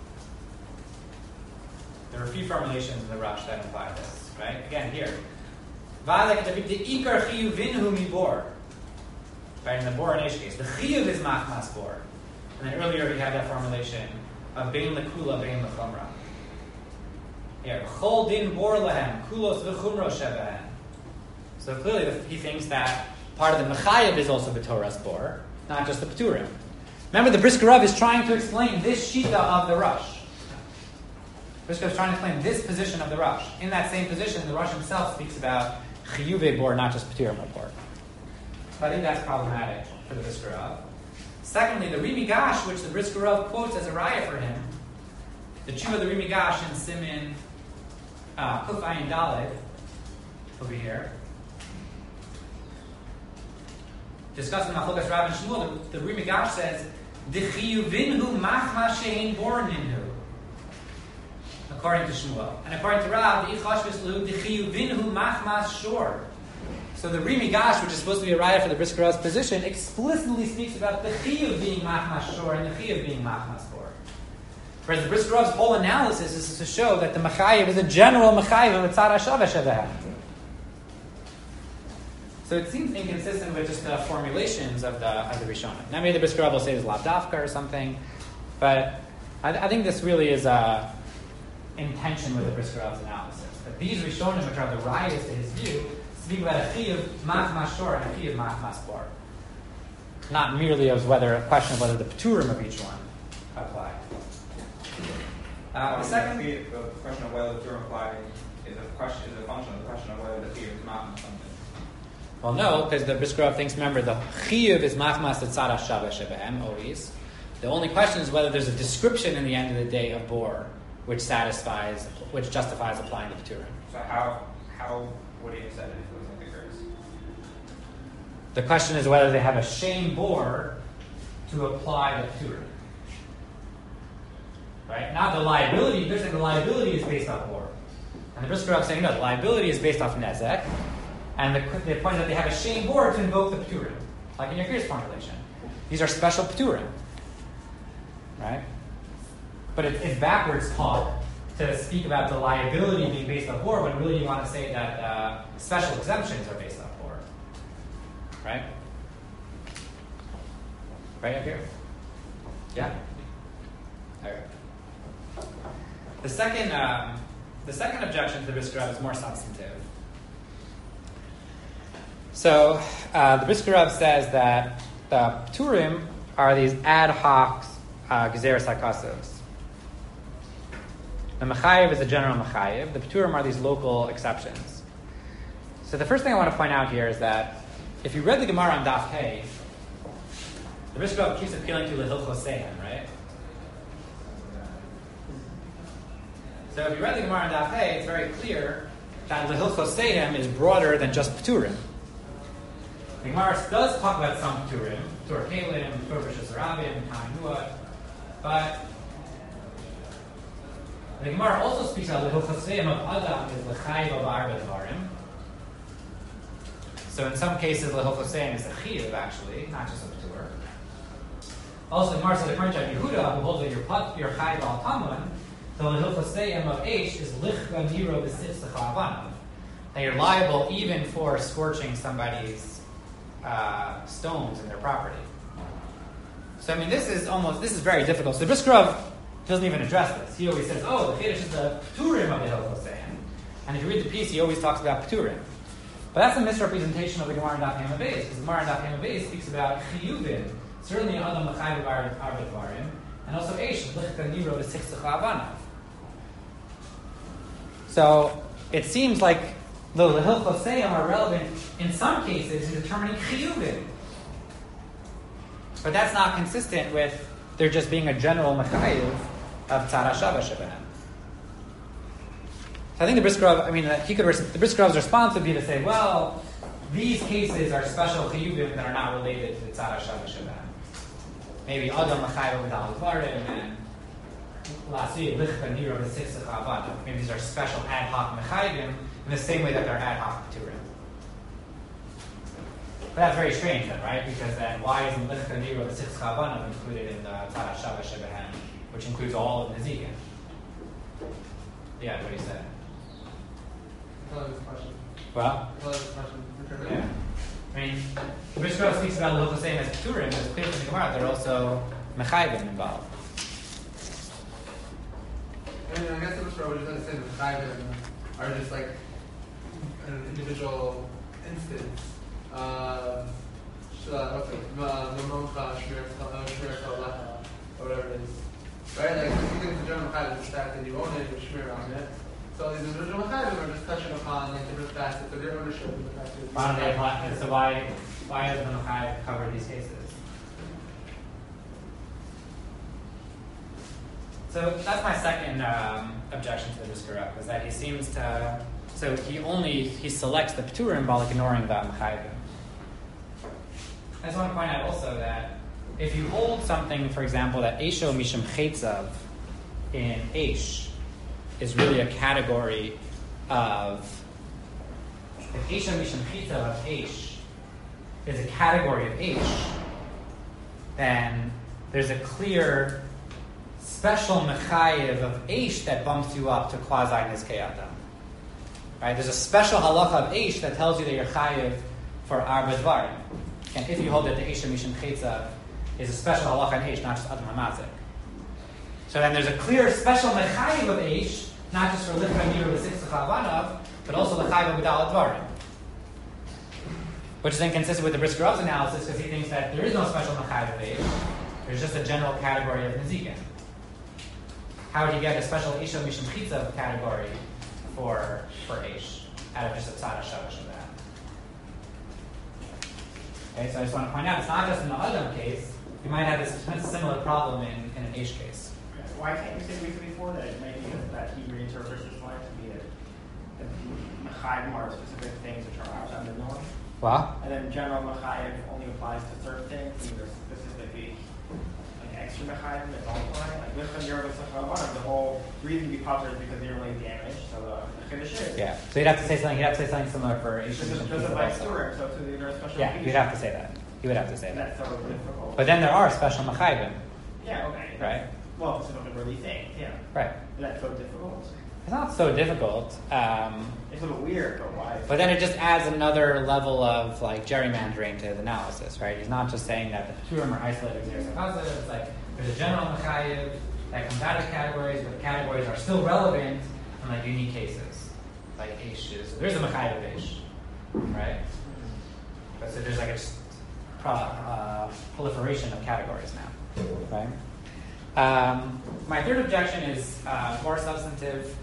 There are a few formulations in the Rush that imply this, right? Again, here. Right, in the Bor and Eish case. The Chiyuv is Machmas Bor. And then earlier we had that formulation of Bein Lekula, Bein Lechumra. Here. Chol Din Bor Lehem, Kulos V'chumra Shebehem. So clearly he thinks that part of the Mechayev is also B'toras Bor, not just the Pturim. Remember, the Brisker Rav is trying to explain this Shita of the Rush. Brisker is trying to explain this position of the Rush. In that same position, the Rush himself speaks about Chiyuve Bor, not just Pturim Bor. So I think that's problematic for the Brisker Rav. Secondly, the Rimi Gash, which the Brisker Rav quotes as a raya for him, the Tshuva of the Rimi Gash in Simin uh, Kuf Ayin Daled, over here, discussing Machlokas Rav and Shmuel, the, the Rimi Gash says, D'chiyuvinhu machma she'ein borninhu. According to Shmuel. And according to Rav, shor. So the Rimi Gash, which is supposed to be a raya for the Brisker Rav's position, explicitly speaks about the chiyuv being machmas shor and the chiyuv being machmas bor. Whereas the Brisker Rav's whole analysis is to show that the mechayev is a general mechayev of a tzad hashav hashav. So it seems inconsistent with just the formulations of the of the Rishonim. Now maybe the Brisker Rav will say it's lavdafka or something, but I, I think this really is a in tension with the Brisker Rav's analysis. That these Rishonim, which are the rayas to his view, speak about a chiyuv machmas shor and a chiyuv machmas bor. Not merely as whether a question of whether the pturim of each one apply. Uh, the second, the, the question of whether the pturim apply is a question is a function of the question of whether the chiyuv is machmas something. Well, no, because the Brisker Rav thinks. Remember, the chiyuv is machmas tzad hashav shebehem always. The only question is whether there's a description in the end of the day of bor which satisfies, which justifies applying the pturim. So how how would he have said it if it was like a curse? The question is whether they have a shame bor to apply the pturim. Right? Not the liability. They're saying the liability is based on bor, and And the Brisker Rav is saying, no, the liability is based off Nezek, and the, the point is that they have a shame board to invoke the Pturim, like in your Krias formulation. These are special Pturim, right? But it, it's backwards talk to speak about the liability being based off Bor when really you want to say that uh, special exemptions are based off Bor, right? Right up here? Yeah? Okay. The second, um, the second objection to the Brisker Rav is more substantive. So, uh, the Brisker Rav says that the Pturim are these ad hoc uh, Gezeres HaKasos. The Mechayev is a general Mechayev. The Pturim are these local exceptions. So the first thing I want to point out here is that if you read the Gemara on Daf Hey, the Brisker Rav keeps appealing to Lehilchos Seihem, right? So if you read the Gemara on Daf Hey, it's very clear that Lehilchos Seihem is broader than just Pturim. The Gemara does talk about some Pturim, Ptur Kalim, Ptur Rishus Rabim, Kainua, but the Gemara also speaks about Lehilchos Seihem of Adam is L'chayv of Arba Dvarim. So in some cases, Lehilchos Seihem is a Chiyuv, actually, not just a Ptur. Also, the Gemara says, according to Yehuda, who holds that your pot, your Chayv al Tamun, the Lehilchos Seihem of Eish is Lichva Niro B'Sitzach Avanav. That you're liable even for scorching somebody's uh, stones in their property. So I mean, this is almost this is very difficult. So the Brisker Rav doesn't even address this. He always says, "Oh, the Chiddush is the Pturim of the Lehilchos Seihem," and if you read the piece, he always talks about Pturim. But that's a misrepresentation of the Gemara in Daf Hema Beis, because the Gemara in Daf Hema Beis speaks about Chiyuvin, certainly Adam L'chayv Arba Dvarim, and also Eish Lichta Niro B'Sitzach Avanav. So it seems like the Lehilchos Seihem are relevant in some cases in determining Chiyuvin. But that's not consistent with there just being a general Mechayev of Tzad HaShava Shebehem. So I think the Brisker Rav, I mean, he could, the Brisker Rav's response would be to say, well, these cases are special Chiyuvim that are not related to Tzad HaShava Shebehem. Maybe Adam Mechayev B'Dal Dvarim and Lasi Lichta Niro B'Sitzach Avanav. Maybe these are special ad hoc Mechayevim in the same way that they're ad hoc Pturim. But that's very strange then, right? Because then why isn't Lichta Niro B'Sitzach Avanav included in the Tzad HaShava Shebehem, which includes all of Nezikin? Yeah, what do you say? I thought it was a question. Well? I thought it was a question. Yeah. I mean, the Brisker Rav speaks about Lehilchos Seihem as Pturim, but it's clear from the Gemara they're also Mechayevim involved. I mean, I guess the Brisker Rav would just understand that Chayvim are just like an individual instance. Uh, what's it? Mamoncha, Shmir Kalecha, or whatever it is. Right? Like, if you think it's a general Chayvim, it's the fact that you own it, you Shmir on it. So these individual Chayvim are just touching upon like different facets of their ownership and the fact that Why don't they apply? So why why doesn't the Mechayev cover these cases? So that's my second um, objection to the Brisker Rav, is that he seems to. So he only he selects the Pturim while ignoring the Mechayevim. I just want to point out also that if you hold something, for example, that Eisho Mishum Chetzav in Eish is really a category of, if Eisho Mishum Chetzav of Eish is a category of Eish, then there's a clear special Mechayev of Eish that bumps you up to quasi Nizkei Adam. Right? There's a special halacha of Eish that tells you that you're Chayev for Arba Dvarim. And if you hold that the Eisha Mishum Chetzav is a special halacha in Eish, not just Adam HaMazik. So then there's a clear special Mechayev of Eish, not just for Lichta Niro B'Sitzach Avanav, but also the Chayev of B'Dal Dvarim. Which is inconsistent with the Brisker Rav's analysis, because he thinks that there is no special Mechayev of Eish. There's just a general category of Nezikin. How would you get a special Eisha Mishum Chetzav category for for Eish out of just a Tzad HaShava Shebehem? Okay, so I just want to point out, it's not just in the Adam case. You might have this similar problem in, in an Eish case. Why can't you say briefly before that it might be that he reinterprets this line to be that the Mechayim are specific things which are outside the norm? What? And then general Mechayev only applies to certain things, and there's specifically like extra mechayim that multiply. Like Lichem Yer V'Sachar, the whole reason to be potter is because they're really damaged. So the Chiddush is. Yeah. So you'd have to say something. You'd have to say something similar for Eish Because because of like Sturim, so to the other special. Yeah, you'd have to say that. You would have to say And that. that's so difficult. But then there are special mechayim. Yeah. Okay. Right. Well, it's not really thing. Yeah. Right. But that's so difficult. It's not so difficult. Um, It's a little weird, but why? But then it just adds another level of like gerrymandering to the analysis, right? He's not just saying that the Peturim are isolated Xeris. It's like there's a general Mechayiv that comes out of categories, but the categories are still relevant in like unique cases, like Eish is. So there's a Mechayiv of Eish, right? But so there's like a pro, uh, proliferation of categories now, right? Um, my third objection is uh, more substantive.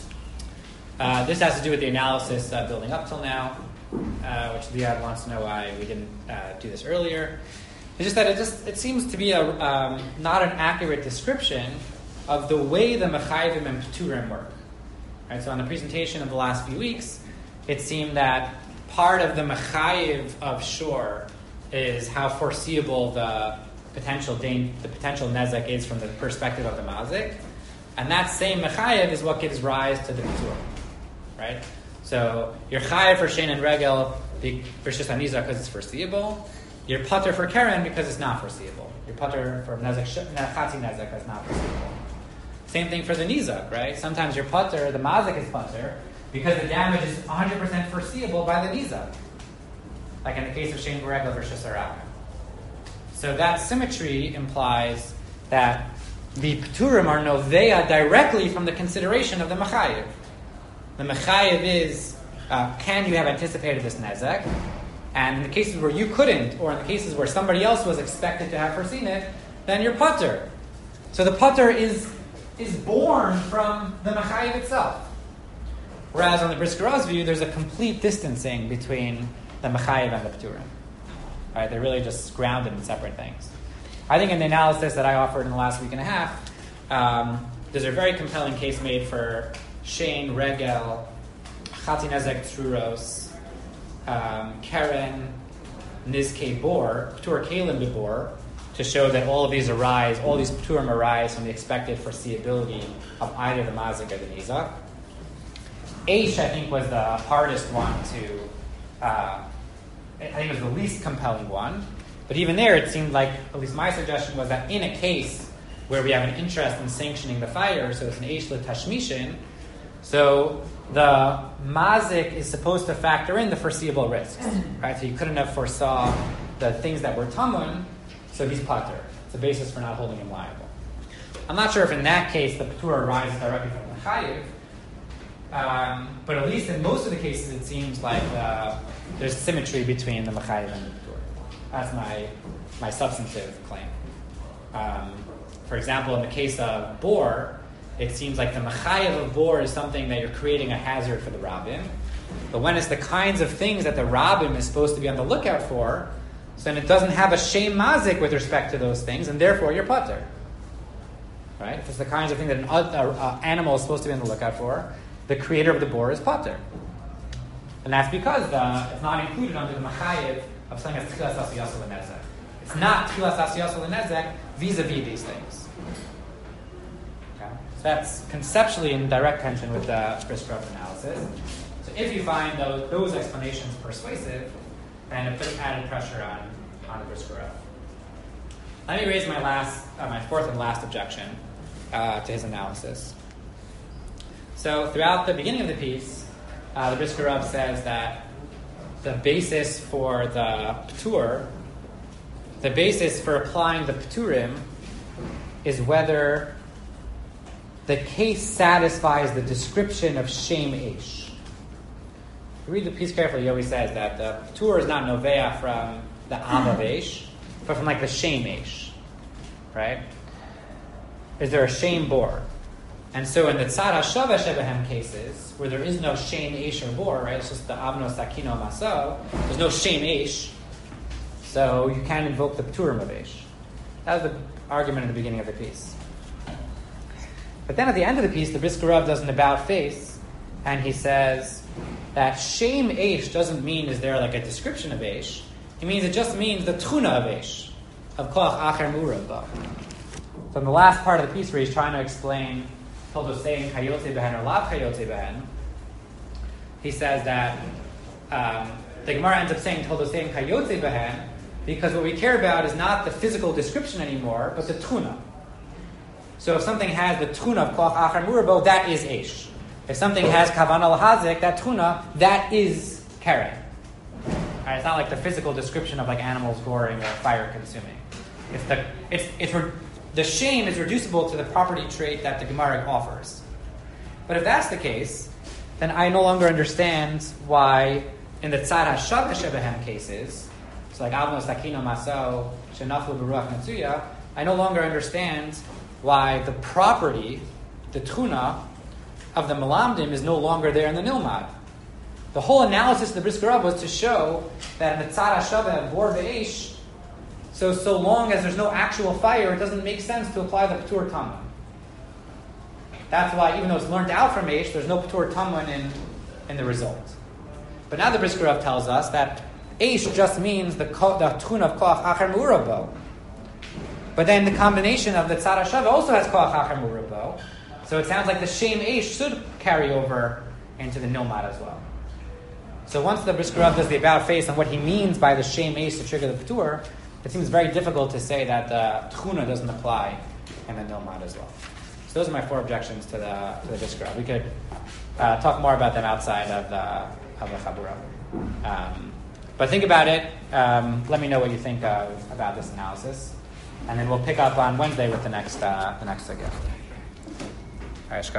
Uh, this has to do with the analysis uh, building up till now, uh, which Liad wants to know why we didn't uh, do this earlier. It's just that it just it seems to be a um, not an accurate description of the way the Mechayivim and Peturim work. Right, so on the presentation of the last few weeks, it seemed that part of the Mechayiv of Shor is how foreseeable the potential dan- the potential nezek is from the perspective of the mazik, and that same Mechayiv is what gives rise to the Peturim. Right? So you're chayav for shein and regel for shis hanizak because it's foreseeable. You're putter for keren because it's not foreseeable. You're putter for nezek chatzi nezek because it's not foreseeable. Same thing for the nizak, right? Sometimes you're putter, the mazik is putter because the damage is one hundred percent foreseeable by the nizak, like in the case of shein and regel for shis haraka. So that symmetry implies that the peturim are noveya directly from the consideration of the machayiv. The mechayiv is, uh, can you have anticipated this nezek? And in the cases where you couldn't, or in the cases where somebody else was expected to have foreseen it, then you're putter. So the putter is is born from the mechayiv itself. Whereas on the Brisker Rav's view, there's a complete distancing between the mechayiv and the peturim. Right? They're really just grounded in separate things. I think in the analysis that I offered in the last week and a half, um, there's a very compelling case made for Shein, Regel, Chati Nezek Truros, um, Keren, Nizke Bor, Ptur Kalim Bebor, to show that all of these arise, all these Pturim arise from the expected foreseeability of either the Mazik or the Nizak. Eish, I think, was the hardest one to, uh, I think it was the least compelling one. But even there, it seemed like, at least my suggestion was that in a case where we have an interest in sanctioning the fire, so it's an Eish L'Tashmishin, so the mazik is supposed to factor in the foreseeable risks, right? So you couldn't have foresaw the things that were tamun, so he's pater. It's a basis for not holding him liable. I'm not sure if in that case the patur arises directly from the chayiv, um, but at least in most of the cases it seems like uh, there's symmetry between the mechayiv and the patur. That's my my substantive claim. Um, for example, in the case of bor, it seems like the mechayiv of bor is something that you're creating a hazard for the rabbim. But when it's the kinds of things that the rabbim is supposed to be on the lookout for, so then it doesn't have a shem mazik with respect to those things, and therefore you're putter. Right? If it's the kinds of things that an uh, animal is supposed to be on the lookout for, the creator of the bor is putter. And that's because the, it's not included under the mechayiv of something as tchilas asiyasol l'nezek. It's not tchilas asiyasol l'nezek vis-a-vis these things. So that's conceptually in direct tension with the Brisker Rav analysis. So if you find those, those explanations persuasive, then it puts added pressure on, on the Brisker Rav. Let me raise my last, uh, my fourth and last objection uh, to his analysis. So throughout the beginning of the piece, uh, the Brisker Rav says that the basis for the Ptur, the basis for applying the Pturim, is whether the case satisfies the description of Shem Eish. If you read the piece carefully, he always says that the Ptur is not Novea from the Av of Eish, but from like the Shem Eish. Right? Is there a Shem Bor? And so in the Tzad HaShaveh Shebehem cases, where there is no Shem Eish or Bor, right? It's just the Avno Sakino Maso, there's no Shem Eish, so you can invoke the Pturim of Eish. That was the argument in the beginning of the piece. But then at the end of the piece, the Brisker Rav does an about face, and he says that Shem Eish doesn't mean is there like a description of Eish. It means it just means the Tchuna of Eish, of Koach Acher Murav. So in the last part of the piece where he's trying to explain Toldosein Kayotze Behen or Lav Kayotze Behen, he says that um, the Gemara ends up saying Toldosein Kayotze Behen because what we care about is not the physical description anymore, but the tuna. So if something has the tuna of Koach Achar Murabo, that is Eish. If something has Kavanah Lahazik, that tuna, that is Keren. Right, it's not like the physical description of like animals goring or fire consuming. It's the it's it's re, the shame is reducible to the property trait that the Gemara offers. But if that's the case, then I no longer understand why in the Tzad HaShaveh Shebehem cases, so like Avnos Takino Maso Shenaflu Beruach Natsuya, I no longer understand why the property, the tuna of the Melamdim is no longer there in the Nilmad. The whole analysis of the Brisker Rav was to show that in the Tzad HaShaveh Bor Ve'esh, so so long as there's no actual fire, it doesn't make sense to apply the P'tur Tamun. That's why, even though it's learned out from Eish, there's no P'tur Tamun in, in the result. But now the Brisker Rav tells us that Eish just means the, the tuna of Koach Achar Murabo. But then the combination of the Tzad HaShaveh also has Koach Achar Murabo. So it sounds like the Shem Eish should carry over into the Nilmad as well. So once the Brisker Rav does the about face on what he means by the Shem Eish to trigger the P'tur, it seems very difficult to say that the Tchuna doesn't apply in the Nilmad as well. So those are my four objections to the to the Brisker Rav. We could uh, talk more about them outside of the of the Chabura. Um, but think about it. Um, let me know what you think of, about this analysis, and then we'll pick up on Wednesday with the next uh, the next again. All right, Shkar.